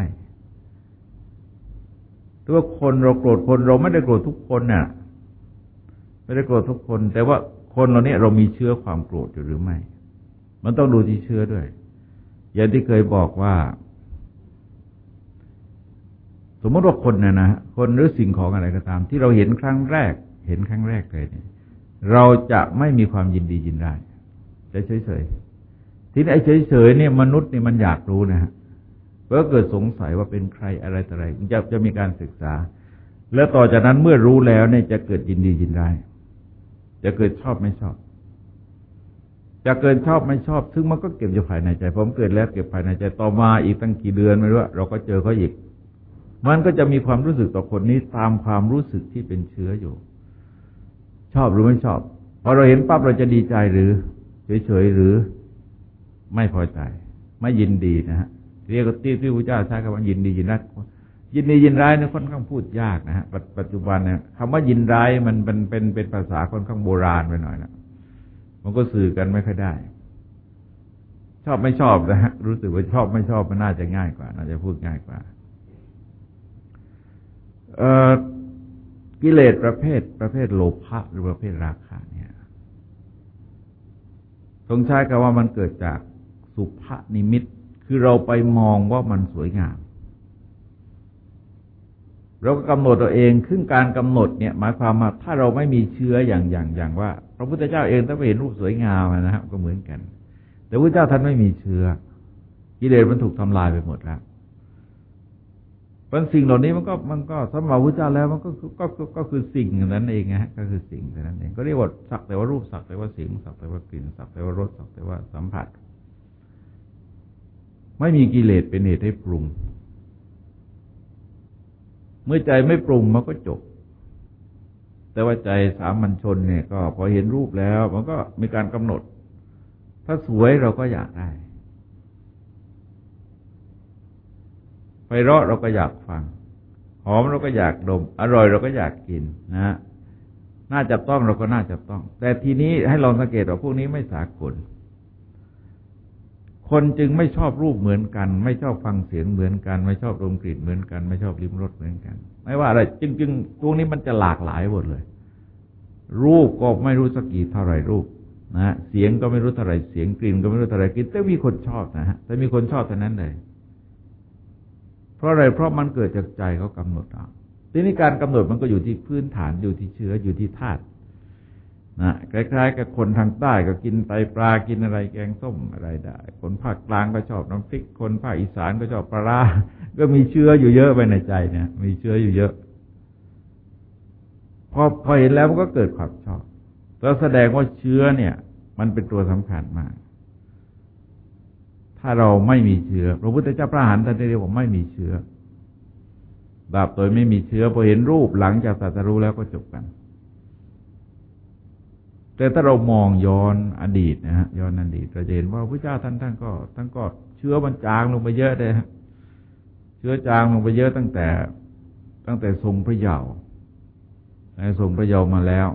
ตัวคนเราโกรธคนเราไม่ได้โกรธทุกคนน่ะไม่ได้โกรธทุกคนแต่ว่าคนเราเนี่ยเรามีเชื้อความโกรธอยู่หรือไม่มันต้องดูที่เชื้อด้วยอย่างที่เคยบอกว่าสมมติว่าคนน่ะนะคนหรือสิ่งของอะไรก็ตามที่เราเห็นครั้งแรกเห็นครั้งแรกเลยเนี่ยเราจะไม่มีความยินดียินได้จะเฉยๆทีนี้ไอ้เฉยๆเนี่ยมนุษย์เนี่ยมันอยากรู้นะฮะเพราะเกิดสงสัยว่าเป็นใครอะไรต่ออะไรจะจะมีการศึกษาแล้วต่อจากนั้นเมื่อรู้แล้วเนี่ยจะเกิดยินดียินได้จะเกิดชอบไม่ชอบจะเกิดชอบไม่ชอบซึ่งมันก็เก็บอยู่ภายในใจผมเกิดแล้วเก็บภายในใจต่อมาอีกตั้งกี่เดือนไม่รู้เราก็เจอเขาอีกมันก็จะมีความรู้สึกต่อคนนี้ตามความรู้สึกที่เป็นเชื้ออยู่ชอบหรือไม่ชอบพอเราเห็นปั๊บเราจะดีใจหรือเฉยๆหรือไม่พอใจไม่ยินดีนะฮะเรียกที่ที่พระเจ้าใช้คำว่ายินดียินร้ายยินดียินร้ายเนี่ยค่อนข้างพูดยากนะฮะปัจจุบันเนี่ยคำว่ายินร้ายมันเป็นเป็นเป็นภาษาค่อนข้างโบราณไปหน่อยนะมันก็สื่อกันไม่ค่อยได้ชอบไม่ชอบนะฮะรู้สึกว่าชอบไม่ชอบมันน่าจะง่ายกว่าน่าจะพูดง่ายกว่าเอ่อกิเลสประเภทประเภทโลภะหรือประเภทราคะเนี่ยทรงใช้คำว่ามันเกิดจากสุภนิมิตคือเราไปมองว่ามันสวยงามเราก็กำหนดตัวเองขึ้นการกำหนดเนี่ยหมายความว่าถ้าเราไม่มีเชื้ออย่างอย่างอย่างว่าพระพุทธเจ้าเองถ้าไปเห็นรูปสวยงามนะครับก็เหมือนกันแต่พระพุทธเจ้าท่านไม่มีเชื้อกิเลสมันถูกทำลายไปหมดแล้วเพราะสิ่งเหล่านี้มันก็มันก็สำหรับพระเจ้าแล้วมันก็ก็ก็ก็คือสิ่งนั้นเองนะฮะก็คือสิ่งนั้นเองก็เรียกว่าสักแต่ว่ารูปสักแต่ว่าเสียงสักแต่ว่ากลิ่นสักแต่ว่ารสสักแต่ว่าสัมผัสไม่มีกิเลสเป็นเหตุให้ปรุงเมื่อใจไม่ปรุงมันก็จบแต่ว่าใจสามัญชนเนี่ยก็พอเห็นรูปแล้วมันก็มีการกำหนดถ้าสวยเราก็อยากได้ไพเราะเราก็อยากฟังหอมเราก็อยากดมอร่อยเราก็อยากกินนะน่าจับต้องเราก็น่าจับต้องแต่ทีนี้ให้ลองสังเกตว่าพวกนี้ไม่สากลคนจึงไม่ชอบรูปเหมือนกันไม่ชอบฟังเสียงเหมือนกันไม่ชอบดมกลิ่นเหมือนกันไม่ชอบลิ้มรสเหมือนกันไม่ว่าอะไรจึงจึงพวกนี้มันจะหลากหลายหมดเลยรูปก็ไม่รู้สักกี่เท่าไรรูปนะเสียงก็ไม่รู้เท่าไรเสียงกลิ่นก็ไม่รู้เท่าไรกลิ่นแต่มีคนชอบนะฮะแต่มีคนชอบเท่านั้นเลยเพราะอะไรเพราะมันเกิดจากใจเขากำหนดเอาทีนี้การกำหนดมันก็อยู่ที่พื้นฐานอยู่ที่เชื้ออยู่ที่ธาตุนะคล้ายๆกับคนทางใต้ก็กินไตปลากินอะไรแกงส้มอะไรได้คนภาคกลางก็ชอบน้ำพริกคนภาคอีสานก็ชอบปลาร้าก็มีเชื้ออยู่เยอะไปในใจเนี่ยมีเชื้ออยู่เยอะพอพอเห็นแล้วมันก็เกิดความชอบแล้วแสดงว่าเชื้อเนี่ยมันเป็นตัวสำคัญมากถ้าเราไม่มีเชื้อพระพุทธเจ้าพระอรหันต์ท่านเรียกว่าไม่มีเชื้อดับโดยไม่มีเชื้อพอเห็นรูปหลังจากตรัสรู้แล้วก็จบกันแต่ถ้าเรามองย้อนอดีตนะฮะย้อนอดีตเราจะเห็นว่าพระเจ้าท่านท่านก็ท่านก็เชื้อมันจางลงไปเยอะเลยเชื้อจางลงไปเยอะตั้งแต่ตั้งแต่ทรงพระเยาว์ทรงพระเยาว์มาแล้ว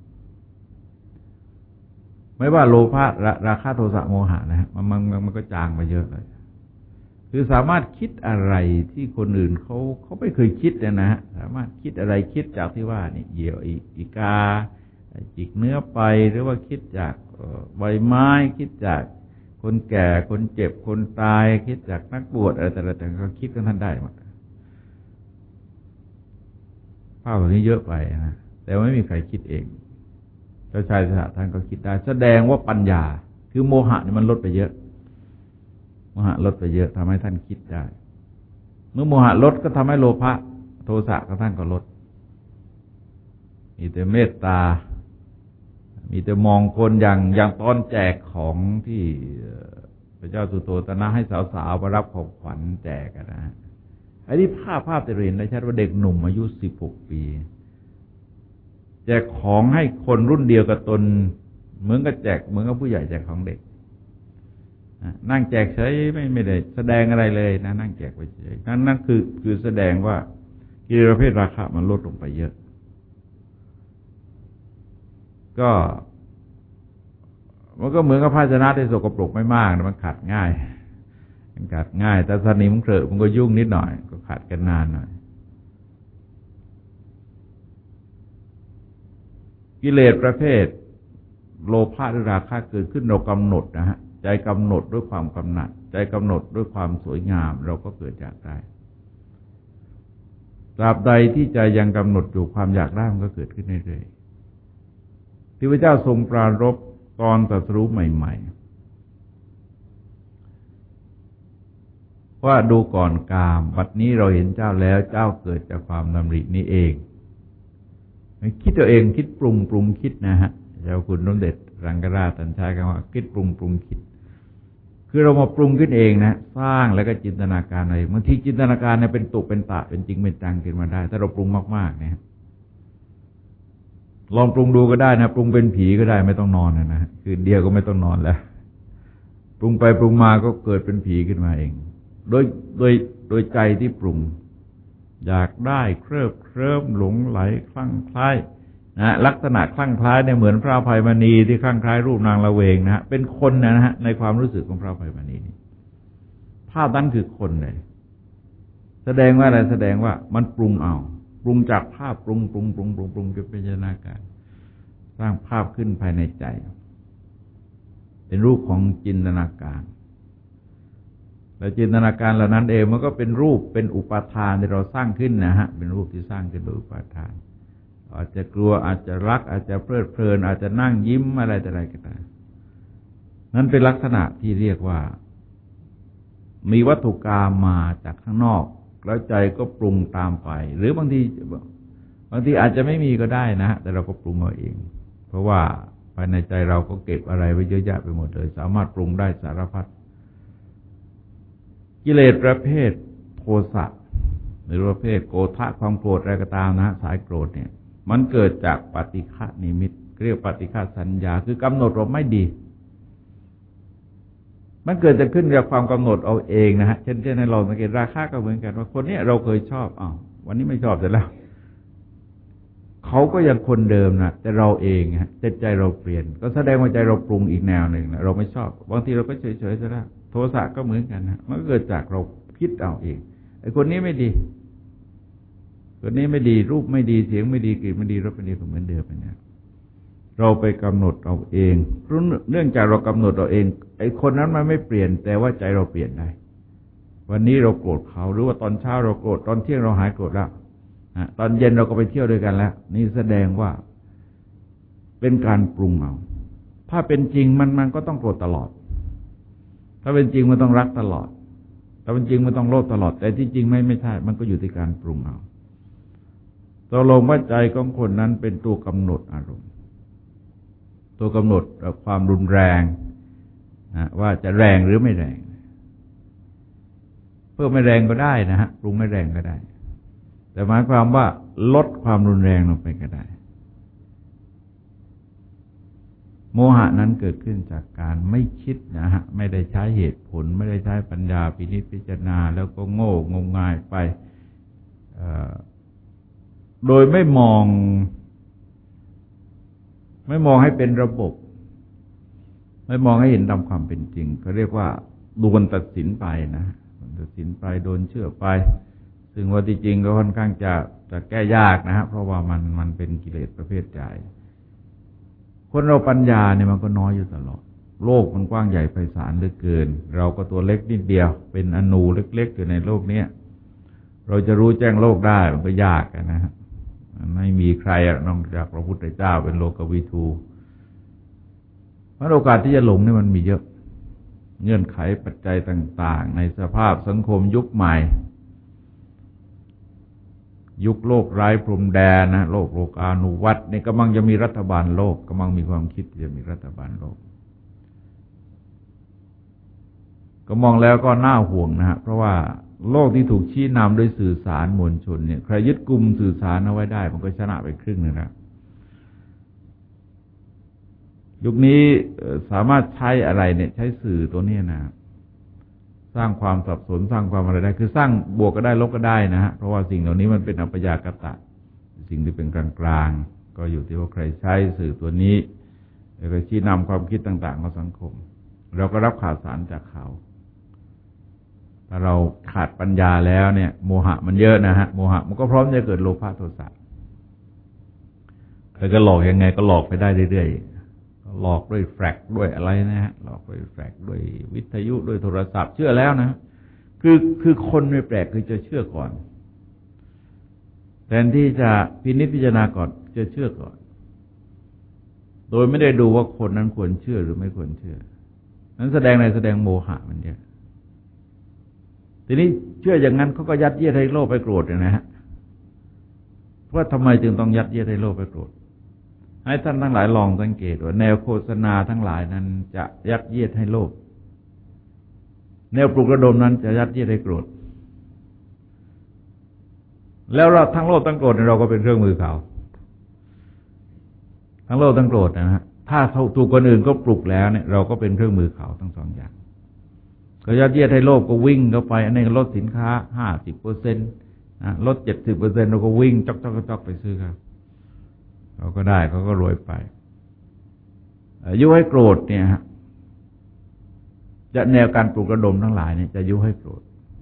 ไม่ว่าโลภะราคะโทสะโมหะนะฮะมันมันมันก็จางไปเยอะเลยคือสามารถคิดอะไรที่คนอื่นเขาเขาไม่เคยคิดเนี่ยนะฮะสามารถคิดอะไรคิดจากที่ว่านี่เหยี่ยวอีกาจิกเนื้อไปหรือว่าคิดจากใบไม้คิดจากคนแก่คนเจ็บคนตายคิดจากนักบวชอะไรแต่ละๆเขาคิดกันท่านได้หมดภาพแบบนี้เยอะไปนะแต่ไม่มีใครคิดเองเจ้าชายสิทธัตถะท่านก็คิดได้แสดงว่าปัญญาคือโมหะนี่มันลดไปเยอะโมหะลดไปเยอะทำให้ท่านคิดได้เมื่อโมหะลดก็ทำให้โลภะโทสะของท่านก็ลดมีแต่เมตตามีแต่มองคนอย่างอย่างตอนแจกของที่พระเจ้าสุโธทนะให้สาวๆมารับของขวัญแจกนะไอ้นี่ภาพภาพจะเห็นได้ชัดว่าเด็กหนุ่มอายุสิบหกปีแจกของให้คนรุ่นเดียวกับตนเหมือนกับแจกเหมือนกับผู้ใหญ่แจกของเด็กนั่งแจกเฉยไม่ไม่ได้แสดงอะไรเลยนะนั่งแจกไปเฉยนั่นนั่นคือคือแสดงว่ากิเลสประเภทราคะมันลดลงไปเยอะก็มันก็เหมือนกับภาชนะที่สกปรกไม่มากนะมันขัดง่ายมันขัดง่ายแต่สนิมเคลอะมันก็ยุ่งนิดหน่อยก็ขัดกันนานหน่อยกิเลสประเภทโลภะหรือราคะเกิดขึ้นเรากำหนดนะฮะใจกำหนดด้วยความกำหนัดใจกำหนดด้วยความสวยงามเราก็เกิดอยากได้ตราบใดที่ใจยังกำหนดอยู่ความอยากได้มันก็เกิดขึ้นเรื่อยๆที่พระเจ้าทรงปรารภตอนตรัสรู้ใหม่ๆว่าดูก่อนกามบัดนี้เราเห็นเจ้าแล้วเจ้าเกิดจากความดำรินี้เองคิดตัวเองคิดปรุงปรุงคิดนะฮะเจ้าคุณสมเด็จรังกราชท่านใช้คำว่าคิดปรุงปรุงคิดคือเรามาปรุงขึ้นเองนะสร้างแล้วก็จินตนาการอะไรบางทีจินตนาการเนี่ยเป็นตุเป็นตะเป็นจริงเป็นจังขึ้นมาได้ถ้าเราปรุงมากๆเนี่ยลองปรุงดูก็ได้นะปรุงเป็นผีก็ได้ไม่ต้องนอนนะนะคืนเดียวก็ไม่ต้องนอนแล้วปรุงไปปรุงมาก็เกิดเป็นผีขึ้นมาเองโดยโดยโดยใจที่ปรุงอยากได้เคลิบเคลิ้มหลงไหลคลั่งไคล้นะลักษณะคลั่งคล้ายเนี่ยเหมือนพระอภัยมณีที่คลั่งคล้ายรูปนางละเวงนะฮะเป็นคนนะฮะในความรู้สึกของพระอภัยมณีนี่ภาพนั้นคือคนเลยแสดงว่าอะไรแสดงว่ามันปรุงเอาปรุงจากภาพปรุงปรุงปรุงปรุงปรุงจนเป็นจินตนาการสร้างภาพขึ้นภายในใจเป็นรูปของจินตนาการแล้วจินตนาการเหล่านั้นเองมันก็เป็นรูปเป็นอุปาทานที่เราสร้างขึ้นนะฮะเป็นรูปที่สร้างขึ้นโดยอุปาทานอาจจะกลัวอาจจะรักอาจจะเพลิดเพลินอาจจะนั่งยิ้มอะไรแต่อะไรก็ได้นั่นเป็นลักษณะที่เรียกว่ามีวัตถุกรรมมาจากข้างนอกแล้วใจก็ปรุงตามไปหรือบางทีบางทีอาจจะไม่มีก็ได้นะแต่เราก็ปรุงเอาเองเพราะว่าภายในใจเราก็เก็บอะไรไว้เยอะแยะไปหมดเลยสามารถปรุงได้สารพัดกิเลสประเภทโทสะหรือประเภทโกฏะความโกรธอะไรก็ตามนะสายโกรธเนี่ยมันเกิดจากปฏิฆะนิมิตเรียกปฏิฆะสัญญาคือกำหนดเราไม่ดีมันเกิดจะขึ้นจากความกำหนดเอาเองนะฮะเช่นเช่นในเราสังเกตราคาก็เหมือนกันว่าคนนี้เราเคยชอบอ้าววันนี้ไม่ชอบเสร็จแล้วเขาก็ยังคนเดิมนะแต่เราเองฮะใจเราเปลี่ยนก็แสดงว่าใจเราปรุงอีกแนวหนึ่งนะเราไม่ชอบบางทีเราก็เฉยๆซะแล้วโทสะก็เหมือนกันนะมันก็เกิดจากเราคิดเอาเองไอ้คนนี้ไม่ดีคนนี้ไม่ดีรูปไม่ดีเสียงไม่ดีกลิ่นไม่ดีรสไม่ดีก็เหมือนเดิมไปเนี่ยเราไปกำหนดเอาเองเพราะเนื่องจากเรากำหนดเอาเองไอ้คนนั้นมันไม่เปลี่ยนแต่ว่าใจเราเปลี่ยนได้วันนี้เราโกรธเขาหรือว่าตอนเช้าเราโกรธตอนเที่ยงเราหายโกรธแล้วตอนเย็นเราก็ไปเที่ยวด้วยกันแล้วนี่แสดงว่าเป็นการปรุงเอาถ้าเป็นจริงมันมันก็ต้องโกรธตลอดถ้าเป็นจริงมันต้องรักตลอดถ้าเป็นจริงมันต้องโลภตลอดแต่ที่จริงไม่ไม่ใช่มันก็อยู่ที่การปรุงเอาตกลงว่าใจของคนนั้นเป็นตัวกำหนดอารมณ์ตัวกำหนดความรุนแรงนะว่าจะแรงหรือไม่แรงเพื่อไม่แรงก็ได้นะฮะปรุงไม่แรงก็ได้แต่หมายความว่าลดความรุนแรงลงไปก็ได้โมหะนั้นเกิดขึ้นจากการไม่คิดนะฮะไม่ได้ใช้เหตุผลไม่ได้ใช้ปัญญาพินิจพิจารณาแล้วก็โง่งมงายไปโดยไม่มองไม่มองให้เป็นระบบไม่มองให้เห็นตามความเป็นจริงเขาเรียกว่าโดนตัดสินไปนะตัดสินไปโดนเชื่อไปซึ่งว่าที่จริงก็ค่อนข้างจะจะแก้ยากนะฮะเพราะว่ามันมันเป็นกิเลสประเภทใหญ่คนเราปัญญาเนี่ยมันก็น้อยอยู่ตลอดโลกมันกว้างใหญ่ไพศาลเหลือเกินเราก็ตัวเล็กนิดเดียวเป็นอนูเล็กๆอยู่ในโลกเนี้ยเราจะรู้แจ้งโลกได้มันก็ยากนะฮะไม่มีใครนอกจากพระพุทธเจ้าเป็นโลกวิทูเพราะโอกาสที่จะหลงนี่มันมีเยอะเงื่อนไขปัจจัยต่างๆในสภาพสังคมยุคใหม่ยุคโลกไร้พรมแดนนะโลกโลกานุวัตนี่กำลังจะมีรัฐบาลโลกกำลังมีความคิดจะมีรัฐบาลโลกก็มองแล้วก็น่าห่วงนะฮะเพราะว่าโลกที่ถูกชี้นำโดยสื่อสารมวลชนเนี่ยใครยึดกลุ่มสื่อสารเอาไว้ได้มันก็ชนะไปครึ่งนึงนะยุคนี้สามารถใช้อะไรเนี่ยใช้สื่อตัวนี้นะสร้างความสับสนสร้างความอะไรได้คือสร้างบวกก็ได้ลบก็ได้นะฮะเพราะว่าสิ่งเหล่านี้มันเป็นอัปยากตะสิ่งที่เป็นกลางๆก็อยู่ที่ว่าใครใช้สื่อตัวนี้แล้วก็ชี้นำความคิดต่างๆของสังคมเราก็รับข่าวสารจากเขาถ้าเราขาดปัญญาแล้วเนี่ยโมหะมันเยอะนะฮะโมหะมันก็พร้อมจะเกิดโลภะโทสะแล้วก็หลอกยังไงก็หลอกไปได้เรื่อยๆหลอกด้วยแฟลกด้วยอะไรนะฮะหลอกด้วยแฟลกด้วยวิทยุด้วยโทรศัพท์เชื่อแล้วนะคือคือคนไม่แปลกคือจะเชื่อก่อนแทนที่จะพินิจพิจารณาก่อนจะเชื่อก่อนโดยไม่ได้ดูว่าคนนั้นควรเชื่อหรือไม่ควรเชื่อนั้นแสดงในแสดงโมหะมันเยอะทีนี้เชื่ออย่างนั้นเขาก็ยัดเยียดให้โลภไปโกรธนะฮะว่าทำไมจึงต้องยัดเยียดให้โลภไปโกรธให้ท่านทั้งหลายลองสังเกตว่าแนวโฆษณาทั้งหลายนั้นจะยัดเยียดให้โลภแนวปลุกระดมนั้นจะยัดเยียดให้โกรธแล้วเราทั้งโลภทั้งโกรธเราก็เป็นเครื่องมือเขาทั้งโลภทั้งโกรธนะฮะถ้าถูกคนอื่นก็ปลุกแล้วเนี่ยเราก็เป็นเครื่องมือเขาทั้งสองอย่างก็ยัดเยียดให้โลภก็วิ่งเข้าไปอันนี้ลดสินค้าห้าสิบเปอร์เซ็นต์ลดเจ็ดสิบเปอร์เซ็นต์เราก็วิ่งจอกจอกจอกไปซื้อครับเขาก็ได้เขาก็รวยไปยุให้โกรธเนี่ยฮะจะแนวการปลุกระดมทั้งหลายเนี่ยจะยุให้โกรธ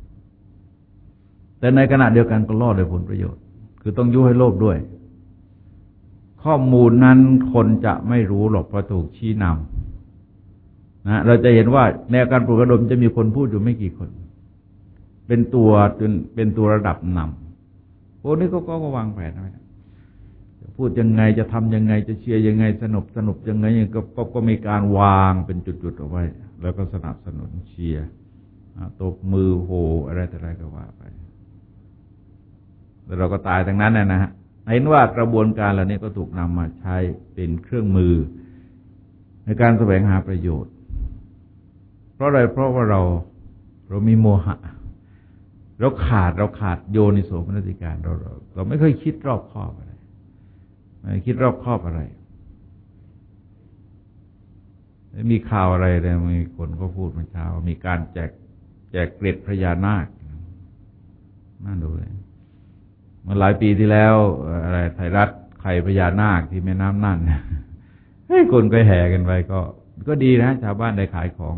แต่ในขณะเดียวกันก็ล่อโดยผลประโยชน์คือต้องยุให้โลภด้วยข้อมูลนั้นคนจะไม่รู้หรอกเพราะถูกชี้นำนะเราจะเห็นว่าแนวการปลุกระดมจะมีคนพูดอยู่ไม่กี่คนเป็นตัวจนเป็นตัวระดับนำพวกนี้ก็ก็วางแผนไว้จะพูดยังไงจะทำยังไงจะเชียร์ยังไงสนุกสนุกยังไงก็ก็ก็มีการวางเป็นจุดๆเอาไว้แล้วก็สนับสนุนเชียร์ตบมือโห่อะไรแต่อะไรก็ว่าไปแล้วเราก็ตายทั้งนั้นนะฮะเห็นว่ากระบวนการเหล่านี้ก็ถูกนำมาใช้เป็นเครื่องมือในการแสวงหาประโยชน์เพราะอะไรเพราะว่าเราเรามีโมหะเราขาดเราขาดโยนิโสมนสิการเราเราเราไม่เคยคิดรอบคอบอะไรไม่คิดรอบคอบอะไรมีข่าวอะไรแต่มีคนก็พูดเมื่อเช้ามีการแจกแจกเกล็ดพญานาคน่าดูเลยเมื่อหลายปีที่แล้วอะไรไทยรัฐไข่พญานาคที่แม่น้ำน่านให้คนก็แห่กันไปก็ก็ดีนะชาวบ้านได้ขายของ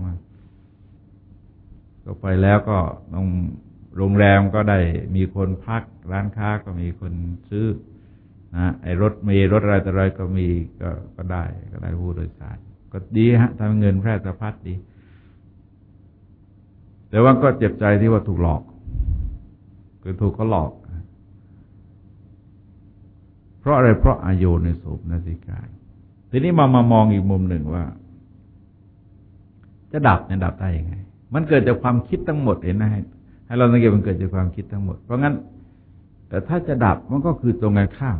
ก็ไปแล้วก็ต้องโรงแรมก็ได้มีคนพักร้านค้าก็มีคนซื้อนะไอ้รถเมล์รถอะไรต่ออะไรก็มีก็ก็ได้ก็ได้ผู้โดยสารก็ดีฮะทำเงินแพร่สะพัดดีแต่ว่าก็เจ็บใจที่ว่าถูกหลอกคือถูกเขาหลอกเพราะอะไรเพราะอโยนิโสมนสิการทีนี้มามามองอีกมุมหนึ่งว่าจะดับเนี่ยดับได้ยังไงมันเกิดจากความคิดทั้งหมดเห็นไหมให้เราสังเกตมันเกิดจากความคิดทั้งหมดเพราะงั้นแต่ถ้าจะดับมันก็คือตรงกันข้าม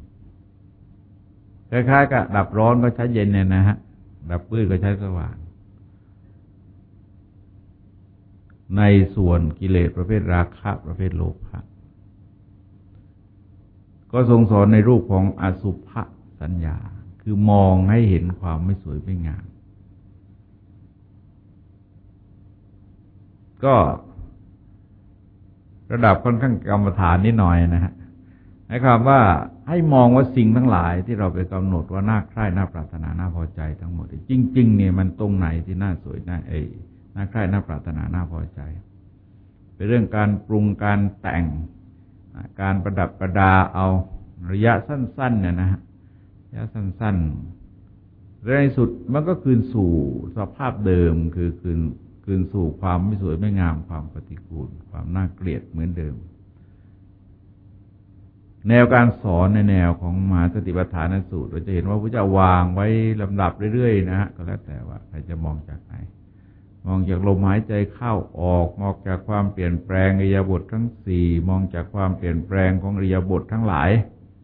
คล้ายๆกับดับร้อนก็ใช้เย็นเนี่ยนะฮะดับมืดก็ใช้สว่างในส่วนกิเลสประเภทราคะประเภทโลภะก็ทรงสอนในรูปของอสุภสัญญาคือมองให้เห็นความไม่สวยไม่งามก็ระดับค่อนข้างกรรมฐานนิดหน่อยนะฮะหมายความว่าให้มองว่าสิ่งทั้งหลายที่เราไปกำหนดว่าน่าใคร่น่าปรารถนาน่าพอใจทั้งหมดจริงๆเนี่ยมันตรงไหนที่น่าสวยน่าเอ้น่าใคร่น่าปรารถนาน่าพอใจเป็นเรื่องการปรุงการแต่งการประดับประดาเอาระยะสั้นๆเนี่ยนะฮะระยะสั้นๆในสุดมันก็คืนสู่สภาพเดิมคือคืนคืนสู่ความไม่สวยไม่งามความปฏิกูลความน่าเกลียดเหมือนเดิมแนวการสอนในแนวของมหาสติปัฏฐานสูตรเราจะเห็นว่าพระเจ้าวางไว้ลำดับเรื่อยๆนะฮะก็แล้วแต่ว่าใครจะมองจากไหนมองจากลมหายใจเข้าออกมองจากความเปลี่ยนแปลงอิริยาบถทั้งสี่มองจากความเปลี่ยนแปลงของอิริยาบถทั้งหลาย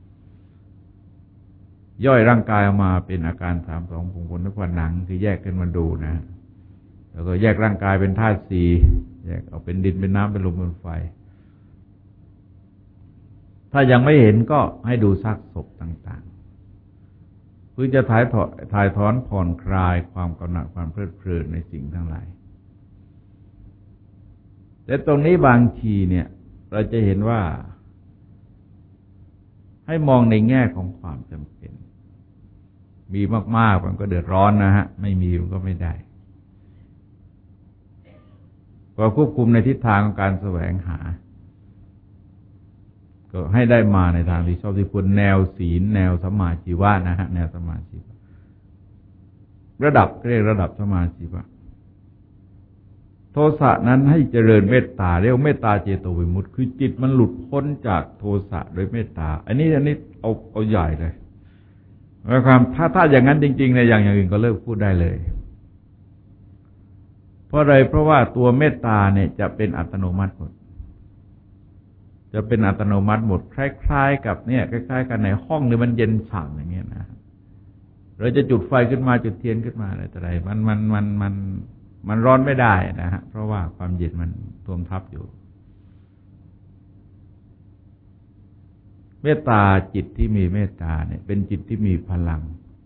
ย่อยร่างกายออกมาเป็นอาการสามสองผงผลนึกว่าหนังคือแยกขึ้นมาดูนะแล้วก็แยกร่างกายเป็นธาตุสี่แยกเอาเป็นดินเป็นน้ำเป็นลมเป็นไฟถ้ายังไม่เห็นก็ให้ดูซากศพต่างๆเพื่อจะถ่ายถอนถ่ายถอนผ่อนคลายความกำหนัดความเพลิดเพลินในสิ่งทั้งหลายแต่ตรงนี้บางทีเนี่ยเราจะเห็นว่าให้มองในแง่ของความจำเป็นมีมากๆมันก็เดือดร้อนนะฮะไม่มีมันก็ไม่ได้ก็ควบคุมในทิศทางของการแสวงหาก็ให้ได้มาในทางที่ชอบที่ควรแนวศีลแนวสัมมาชีวะนะฮะแนวสัมมาชีวะระดับเรียกระดับสัมมาชีวะโทสะนั้นให้เจริญเมตตาเรียกเมตตาเจโตวิมุตติคือจิตมันหลุดพ้นจากโทสะโดยเมตตาอันนี้อันนี้เอาเอาใหญ่เลยหมายความถ้าถ้าอย่างนั้นจริงๆในอย่างอย่างอื่นก็เลิกพูดได้เลยเพราะอะไรเพราะว่าตัวเมตตาเนี่ยจะเป็นอัตโนมัติหมดจะเป็นอัตโนมัติหมดคล้ายๆกับเนี่ยคล้ายๆกันในห้องเนี่ยมันเย็นฉ่ำอย่างเงี้ยนะเราจะจุดไฟขึ้นมาจุดเทียนขึ้นมาอะไรต่ออะไรมันมันมันมันมันร้อนไม่ได้นะฮะเพราะว่าความเย็นมันท่วมทับอยู่เมตตาจิตที่มีเมตตาเนี่ยเป็นจิตที่มีพลัง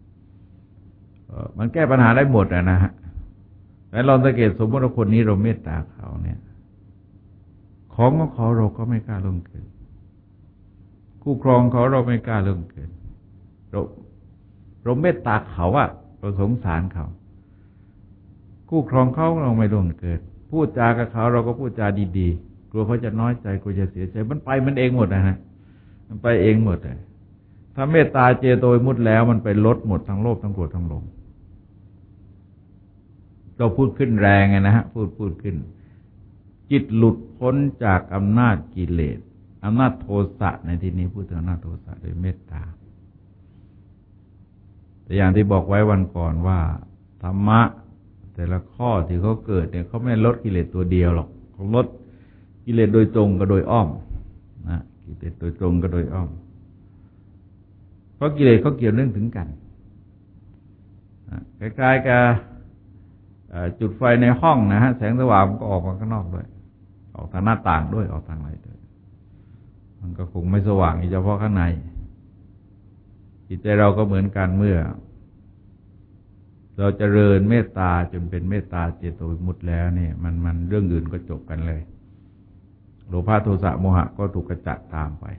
มันแก้ปัญหาได้หมดนะฮะแล้วเราสังเกตสมมติว่าคนนี้เราเมตตาเขาเนี่ยของของเขาเราก็ไม่กล้าล่วงเกินคู่ครองเขาเราไม่กล้าล่วงเกินเราเราเมตตาเขาอะเราสงสารเขาคู่ครองเขาเราไม่ล่วงเกินพูดจากับเขาเราก็พูดจาดีๆกลัวเขาจะน้อยใจกลัวจะเสียใจมันไปมันเองหมดนะฮะมันไปเองหมดเลยถ้าเมตตาเจโตวิมุตติแล้วมันไปลดหมดทั้งโลภทั้งโกรธทั้งหลงก็พูดขึ้นแรงไงนะฮะพูดพูดขึ้นจิตหลุดพ้นจากอำนาจกิเลสอำนาจโทสะในที่นี้พูดถึงอำนาจโทสะโดยเมตตาแต่อย่างที่บอกไว้วันก่อนว่าธรรมะแต่ละข้อที่เขาเกิดเนี่ยเขาไม่ลดกิเลสตัวเดียวหรอกเขาลดกิเลสโดยตรงกับโดยอ้อมนะกิเลสโดยตรงกับโดยอ้อมเพราะกิเลสเขาเกี่ยวเนื่องถึงกันคล้ายๆกับจุดไฟในห้องนะฮะแสงสว่างมันก็ออกมาข้างนอกด้วยออกทางหน้าต่างด้วยออกทางอะไรด้วยมันก็คงไม่สว่างเฉพาะข้างในจิตใจเราก็เหมือนกันเมื่อเราเจริญเมตตาจนเป็นเมตตาเจโตวิมุตติแล้วเนี่ยมันมันเรื่องอื่นก็จบกันเลยโลภะโทสะโมหะก็ถูกกระจัดตามไป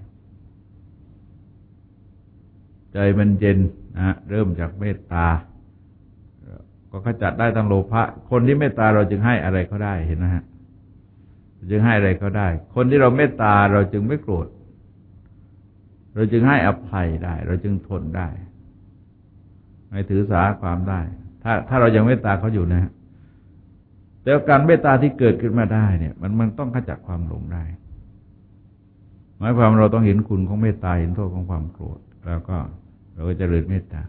ใจมันเย็นนะเริ่มจากเมตตาก็ขจัดได้ทั้งโลภะคนที่เมตตาเราจึงให้อะไรเขาได้เห็นไหมฮะจึงให้อะไรเขาได้คนที่เราเมตตาเราจึงไม่โกรธเราจึงให้อภัยได้เราจึงทนได้ไม่ถือสาความได้ถ้าถ้าเรายังเมตตาเขาอยู่นะแต่การเมตตาที่เกิดขึ้นมาได้เนี่ยมันมันต้องขจัดความหลงได้หมายความเราต้องเห็นคุณของเมตตาเห็นโทษของความโกรธแล้วก็เราก็จะเจริญเมตตา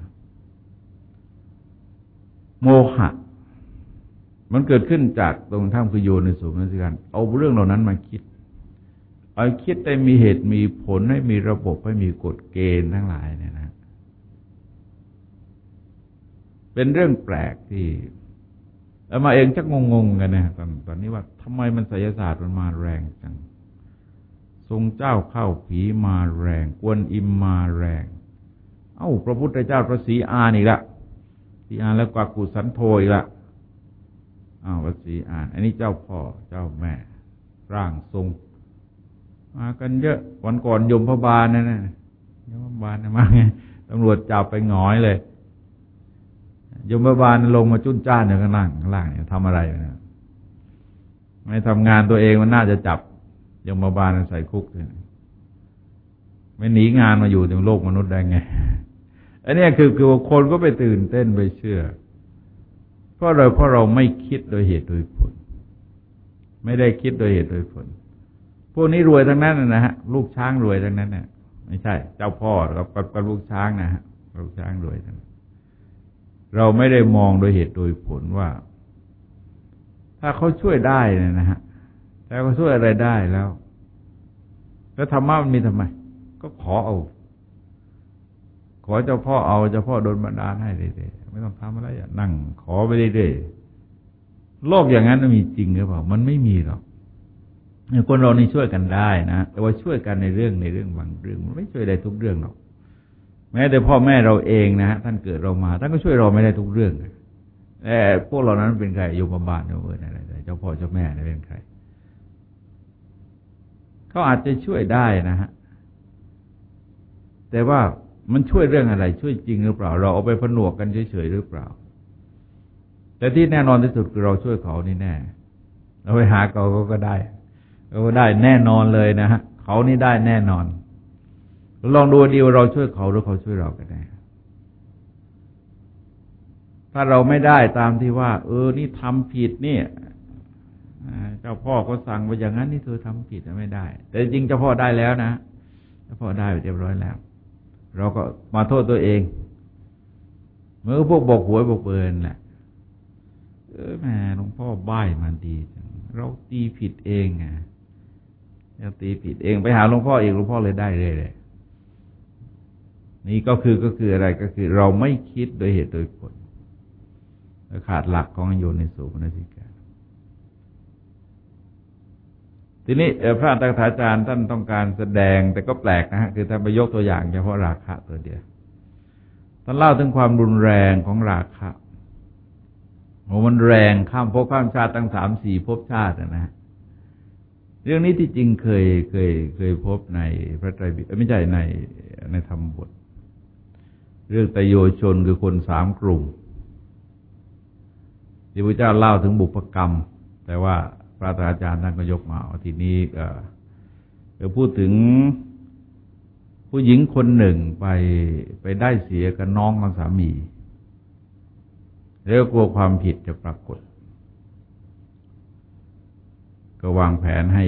โมหะมันเกิดขึ้นจากตรงท่ามคือโยนิโสมนสิการเอาเรื่องเหล่านั้นมาคิดเอาคิดได้มีเหตุมีผลให้มีระบบให้มีกฎเกณฑ์ทั้งหลายเนี่ยนะเป็นเรื่องแปลกที่แล้วมาเองชักงงๆกันนะตอนตอนนี้ว่าทำไมมันไสยศาสตร์มันมาแรงจังทรงเจ้าเข้าผีมาแรงกวนอิมมาแรงเอ้าพระพุทธเจ้าพระศรีอานอีกละศรีอานแล้วกว่ากุสันโธอีกละอ้าวพระศรีอานอันนี้เจ้าพ่อเจ้าแม่ร่างทรงมากันเยอะวันก่อนยมพบาลนั่นน่ะยมพบาลมาไงตำรวจจับไปหงอยเลยยมบาลลงมาจุ้นจ้านอยู่ข้างล่างข้างล่างเนี่ยทำอะไรอยู่เนี่ยไม่ทำงานตัวเองมันน่าจะจับยมบาลใส่คุกเลยไม่หนีงานมาอยู่ในโลกมนุษย์ได้ไงอันนี้คือคือคนก็ไปตื่นเต้นไปเชื่อเพราะเราเพราะเราไม่คิดโดยเหตุโดยผลไม่ได้คิดโดยเหตุโดยผลพวกนี้รวยทั้งนั้นนะฮะลูกช้างรวยทั้งนั้นเนี่ยไม่ใช่เจ้าพ่อกับกับลูกช้างนะฮะลูกช้างรวยทั้งนั้นเราไม่ได้มองโดยเหตุโดยผลว่าถ้าเขาช่วยได้เนี่ยนะฮะแต่เขาช่วยอะไรได้แล้วแล้วธรรมะมันมีทำไมก็ขอเอาขอเจ้าพ่อเอาเจ้าพ่อโดนบันดาลให้เรื่อยๆไม่ต้องทำอะไรอ่ะนั่งขอไปเรื่อยๆโลกอย่างนั้นมีจริงหรือเปล่ามันไม่มีหรอกคนเรานี่ช่วยกันได้นะแต่ว่าช่วยกันในเรื่องในเรื่องบางเรื่องมันไม่ช่วยได้ทุกเรื่องหรอกแม้แต่พ่อแม่เราเองนะฮะท่านเกิดเรามาท่านก็ช่วยเราไม่ได้ทุกเรื่องแต่พวกเรานั้นเป็นใครโยมบาลโยมเอ๋ยอะไรเจ้าพ่อเจ้าแม่เป็นใครเขาอาจจะช่วยได้นะฮะแต่ว่ามันช่วยเรื่องอะไรช่วยจริงหรือเปล่าเราเอาไปผนวกกันเฉยๆหรือเปล่าแต่ที่แน่นอนที่สุดคือเราช่วยเขานี่แน่เราไปหาเขาเขาก็ได้เขาก็ได้แน่นอนเลยนะฮะเขานี่ได้แน่นอนลองดูดีว่าเราช่วยเขาหรือเขาช่วยเรากันแน่ถ้าเราไม่ได้ตามที่ว่าเออนี่ทำผิดเนี่ยเจ้าพ่อก็สั่งว่าอย่างนั้นนี่เธอทำผิดไม่ได้แต่จริงเจ้าพ่อได้แล้วนะเจ้าพ่อได้เรียบร้อยแล้วเราก็มาโทษตัวเองเมื่อพวกบอกหวยบอกเบิร์นแหละเออแม่หลวงพ่อใบ้มันดีเราตีผิดเองไงเราตีผิดเองไปหาหลวงพ่อเองหลวงพ่อเลยได้เลยเลยนี่ก็คือก็คืออะไรก็คือเราไม่คิดโดยเหตุโดยผลขาดหลักของโยนิโสมนสิการทีนี้พระอัฏฐกถาจารย์ท่านต้องการแสดงแต่ก็แปลกนะฮะคือท่านไปยกตัวอย่างเฉพาะราคะตัวเดียวท่านเล่าถึงความรุนแรงของราคะโอ้มันแรงข้ามภพข้ามชาติตั้งสามสี่ภพชาตินะฮะเรื่องนี้ที่จริงเคยเคยเคยพบในพระไตรปิฎกไม่ใช่ในในธรรมบทเรื่องตโยชนคือคนสามกลุ่มที่พระเจ้าเล่าถึงบุพกรรมแต่ว่าพระอาจารย์ท่านก็ยกมาเอาทีนี้ก็จะพูดถึงผู้หญิงคนหนึ่งไปไปได้เสียกับน้องของสามีแล้วกลัวความผิดจะปรากฏก็วางแผนให้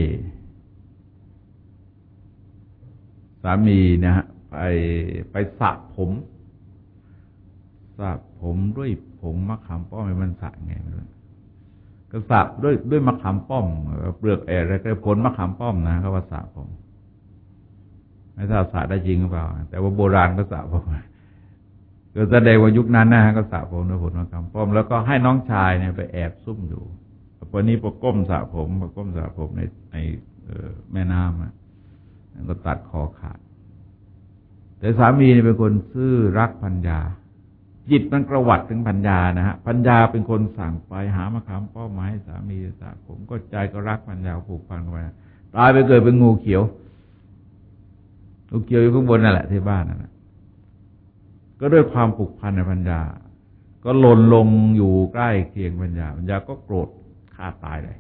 สามีนะฮะไปไปสระผมสระผมด้วยผงมะขามป้อมมันสระไงไม่รู้ก็สระด้วยด้วยมะขามป้อมเปลือกแอร์แล้วก็ผลมะขามป้อมนะเขาว่าสระผมไม่ทราบสระได้จริงหรือเปล่าแต่ว่าโบราณก็สระผมก็แสดงว่ายุคนั้นนะฮะก็สระผมด้วยผลมะขามป้อมแล้วก็ให้น้องชายเนี่ยไปแอบซุ่มอยู่วันนี้พอก้มสระผมพอก้มสระผมในในแม่น้ำอ่ะก็ตัดคอขาดแต่สามีเนี่ยเป็นคนซื่อรักภรรยาจิตมันประวัติถึงปัญญานะฮะปัญญาเป็นคนสั่งไปหามะขามป้อมมาให้สามีสระผมก็ใจก็รักปัญญาผูกพันกันไปตายไปเกิดเป็นงูเขียวงูเขียวอยู่ข้างบนนั่นแหละที่บ้านนั่นแหละก็ด้วยความผูกพันในปัญญาก็หล่นลงอยู่ใกล้เคียงปัญญาปัญญาก็โกรธฆ่าตายเลย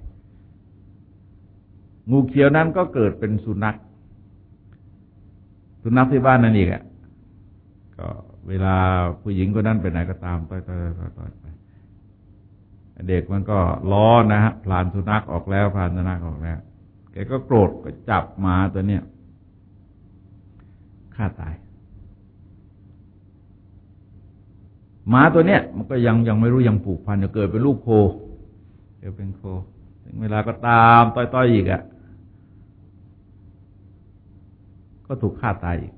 งูเขียวนั้นก็เกิดเป็นสุนัขสุนัขที่บ้านนั่นอีกอ่ะก็เวลาผู้หญิงคนนั้นไปไหนก็ตามต่อยต่อยต่อยต่อยไปเด็กมันก็ล้อนะฮะพลานสุนัขออกแล้วพลานสุนัขออกแล้วแกก็โกรธก็จับหมาตัวเนี้ยฆ่าตายหมาตัวเนี้ยมันก็ยังยังไม่รู้ยังผูกพันจะเกิดเป็นลูกโคเกิดเป็นโคถึงเวลาก็ตามต่อยต่อยอีกอ่ะก็ถูกฆ่าตายอีก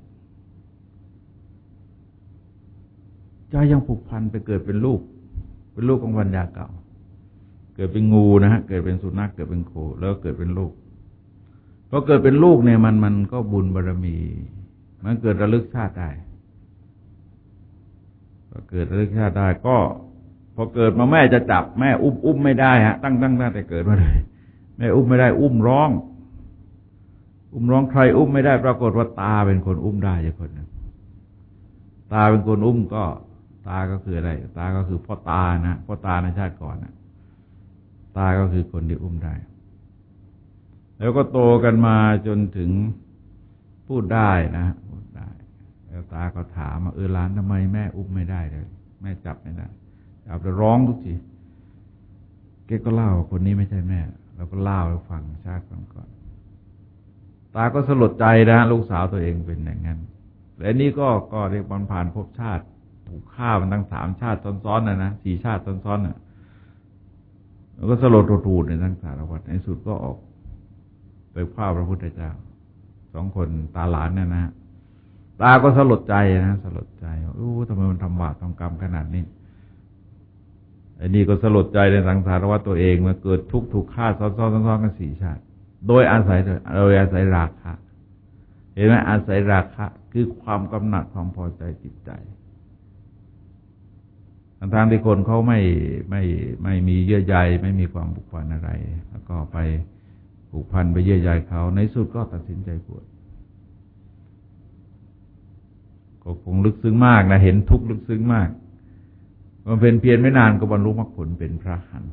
ใจยังผูกพันไปเกิดเป็นลูกเป็นลูกของปัญญาเก่าเกิดเป็นงูนะฮะเกิดเป็นสุนัขเกิดเป็นโคแล้วเกิดเป็นลูกพอเกิดเป็นลูกเนี่ยมันมันก็บุญบารมีมันเกิดระลึกชาติได้พอเกิดระลึกชาติได้ก็พอเกิดมาแม่จะจับแม่อุ้มอุ้มไม่ได้ฮะตั้งตั้งตั้งแต่เกิดมาเลยแม่อุ้มไม่ได้อุ้มร้องอุ้มร้องใครอุ้มไม่ได้ปรากฏว่าตาเป็นคนอุ้มได้อย่างคนนึงตาเป็นคนอุ้มก็ตาก็คืออะไรตาก็คือพ่อตานะพ่อตาในชาติก่อนนะตาก็คือคนที่อุ้มได้แล้วก็โตกันมาจนถึงพูดได้นะพูดได้แล้วตาก็ถามว่าเออหลานทำไมแม่อุ้มไม่ได้เลยแม่จับไม่ได้จับแล้วร้องทุกทีแกก็เล่าคนนี้ไม่ใช่แม่แล้วก็เล่าให้ฟังชาติก่อนตาก็สลดใจนะลูกสาวตัวเองเป็นอย่างนั้นและนี่ก็ก็เรียกมันผ่านภพชาติถูกฆ่ามันตั้งสามชาติซ้อนๆนะนะสี่ชาติซ้อนๆน่ะแล้วก็สลดหดหู่ในทั้งสารวัฏในสุดก็ออกไปเฝ้าพระพุทธเจ้าสองคนตาหลานเนี่ยนะตาก็สลดใจนะสลดใจว่าโอ้ทำไมมันทำบาปทำกรรมขนาดนี้ไอ้นี่ก็สลดใจในสังสารวัฏตัวเองมาเกิดทุกข์ถูกฆ่าซ้อนๆซ้อนๆกันสี่ชาติโดยอาศัยโดยอาศัยราคะเห็นไหมอาศัยราคะคือความกำหนัดความพอใจจิตใจทางที่คนเขาไม่ไม่ไม่มีเยื่อใยไม่มีความผูกพันอะไรแล้วก็ไปผูกพันไปเยื่อใยเขาในสุดก็ตัดสินใจบวชก็คงลึกซึ้งมากนะเห็นทุกข์ลึกซึ้งมากมันเป็นเพียรไม่นานก็บรรลุมรรคผลเป็นพระอรหันต์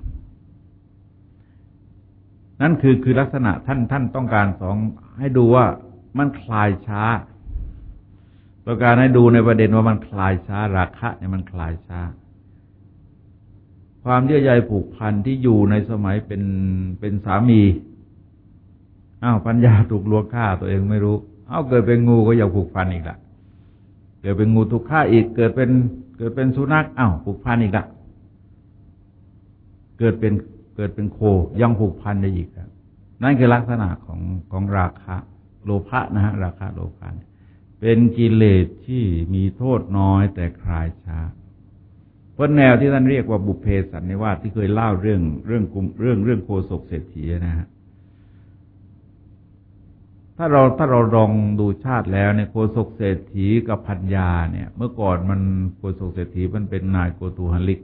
นั่นคือคือลักษณะท่านท่านต้องการสองให้ดูว่ามันคลายช้าต้องการให้ดูในประเด็นว่ามันคลายช้าราคะเนี่ยมันคลายช้าความเยื่อใยผูกพันที่อยู่ในสมัยเป็นเป็นสามีอ้าวปัญญาถูกลวงฆ่าตัวเองไม่รู้เอ้าเกิดเป็นงูก็อยากผูกพันอีกละเกิดเป็นงูถูกฆ่าอีกเกิดเป็นเกิดเป็นสุนัขอ้าวผูกพันอีกละเกิดเป็นเกิดเป็นโคยังผูกพันได้อีกครับนั่นคือลักษณะของของราคะโลภะนะฮะราคะโลภะเป็นกิเลสที่มีโทษน้อยแต่คลายช้าเพราะแนวที่ท่านเรียกว่าบุพเพสันนิวาสที่เคยเล่าเรื่องเรื่องกุมเรื่องเรื่องโคศกเศรษฐีนะฮะถ้าเราถ้าเราลองดูชาติแล้วเนี่ยโคศกเศรษฐีกับพัญญาเนี่ยเมื่อก่อนมันโคศกเศรษฐีมันเป็นนายโกตูหลิก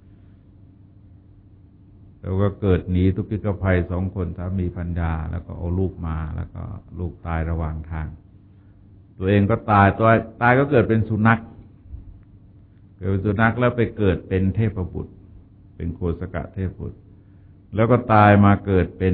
แล้วก็เกิดหนีทุกข์กภัยสองคนสามีพัญญาแล้วก็เอาลูกมาแล้วก็ลูกตายระหว่างทางตัวเองก็ตายตัวตายก็เกิดเป็นสุนัขเกิดเป็นสุนัขแล้วไปเกิดเป็นเทพบุตรเป็นโคสกะเทพบุตรแล้วก็ตายมาเกิดเป็น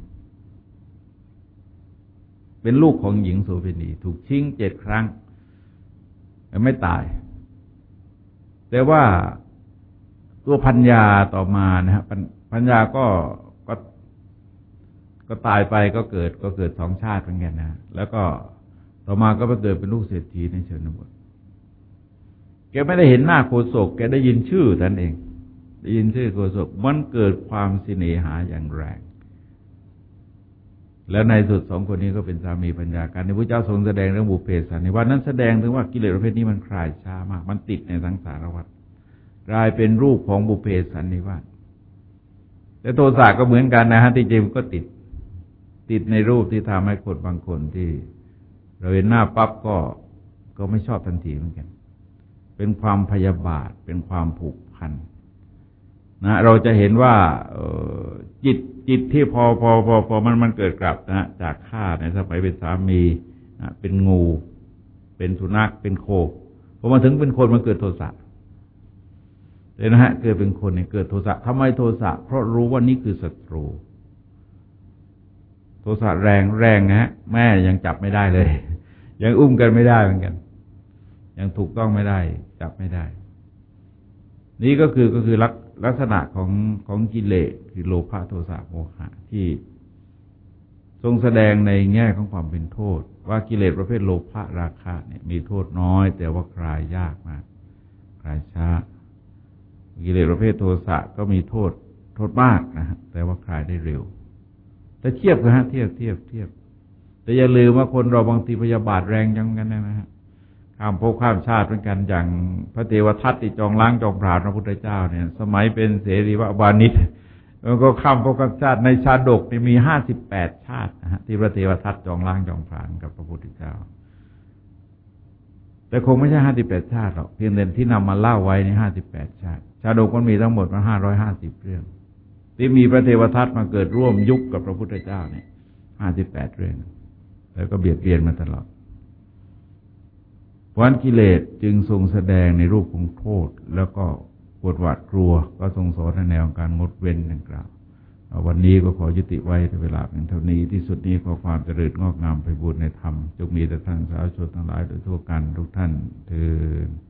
เป็นลูกของหญิงโสเภณีถูกชิงเจ็ดครั้งแต่ไม่ตายแต่ว่าตัวพัญญาต่อมานะฮะพัญญาก็ก็ก็ตายไปก็เกิดก็เกิดสองชาติเหมือนกันนะแล้วก็ต่อมาก็ไปเกิดเป็นลูกเศรษฐีในชนบทแกไม่ได้เห็นหน้าโคศกแกได้ยินชื่อท่านเองได้ยินชื่อโคศกมันเกิดความสิเนหาอย่างแรงแล้วในสุดสองคนนี้ก็เป็นสามีภรรยากันในพระเจ้าทรงแสดงเรื่องบุพเพสันนิวาสนั้นแสดงถึงว่ากิเลสประเภทนี้มันคลายช้ามากมันติดในสังสารวัฏกลายเป็นรูปของบุพเพสันนิวาสแต่โทสะก็เหมือนกันนะฮะที่จริงก็ติดติดในรูปที่ทำให้คนบางคนที่เราเห็นหน้าปั๊บก็ก็ไม่ชอบทันทีเหมือนกันเป็นความพยาบาทเป็นความผูกพันนะเราจะเห็นว่าจิตจิตที่พอพอพอพอมันมันเกิดกลับนะจากข้าในสมัยเป็นสามีนะเป็นงูเป็นสุนัขเป็นโคพอมาถึงเป็นคนมันเกิดโทสะเลยนะฮะเกิดเป็นคนเนี่ยเกิดโทสะทำไมโทสะเพราะรู้ว่านี่คือศัตรูโทสะแรงแรงนะฮะแม่ยังจับไม่ได้เลยยังอุ้มกันไม่ได้เหมือนกันยังถูกต้องไม่ได้จับไม่ได้นี่ก็คือก็คือลักลักษณะของของกิเลสคือโลภะโทสะโมหะที่ทรงแสดงในแง่ของความเป็นโทษว่ากิเลสประเภทโลภะราคะเนี่ยมีโทษน้อยแต่ว่าคลายยากมากคลายช้ากิเลสประเภทโทสะก็มีโทษโทษมากนะฮะแต่ว่าคลายได้เร็วแต่เทียบกันฮะเทียบเทียบเทียบแต่อย่าลืมว่าคนเราบางทีพยาบาทแรงจังกันนะฮะข้ามภพข้ามชาติเหมือนกันอย่างพระเทวทัตที่จองล้างจองผลาญพระพุทธเจ้าเนี่ยสมัยเป็นเสรีวบานิชแล้วก็ข้ามภพข้ามชาติในชาดกนี่มีห้าสิบแปดชาตินะฮะที่พระเทวทัตจองล้างจองผลาญกับพระพุทธเจ้าแต่คงไม่ใช่ห้าสิบแปดชาติหรอกเพียงแต่ที่นำมาเล่าไว้ในห้าสิบแปดชาติชาดกมันมีทั้งหมดมาห้าร้อยห้าสิบเรื่องที่มีพระเทวทัตมาเกิดร่วมยุคกับพระพุทธเจ้าเนี่ยห้าสิบแปดเรื่องแล้วก็เบียดเบียนมาตลอดเพราะฉะนั้นกิเลสจึงทรงแสดงในรูปของโทษแล้วก็ปวดหวาดกลัวก็ทรงสอนในแนวการงดเว้นดังกล่าววันนี้ก็ขอยุติไว้ในเวลาเพียงเท่านี้ที่สุดนี้ขอความเจริญงอกงามไปบูรณนธรรมจงมีแต่ท่านสาธุชนทั้งหลายโดยทั่วกันทุกท่านเทอญ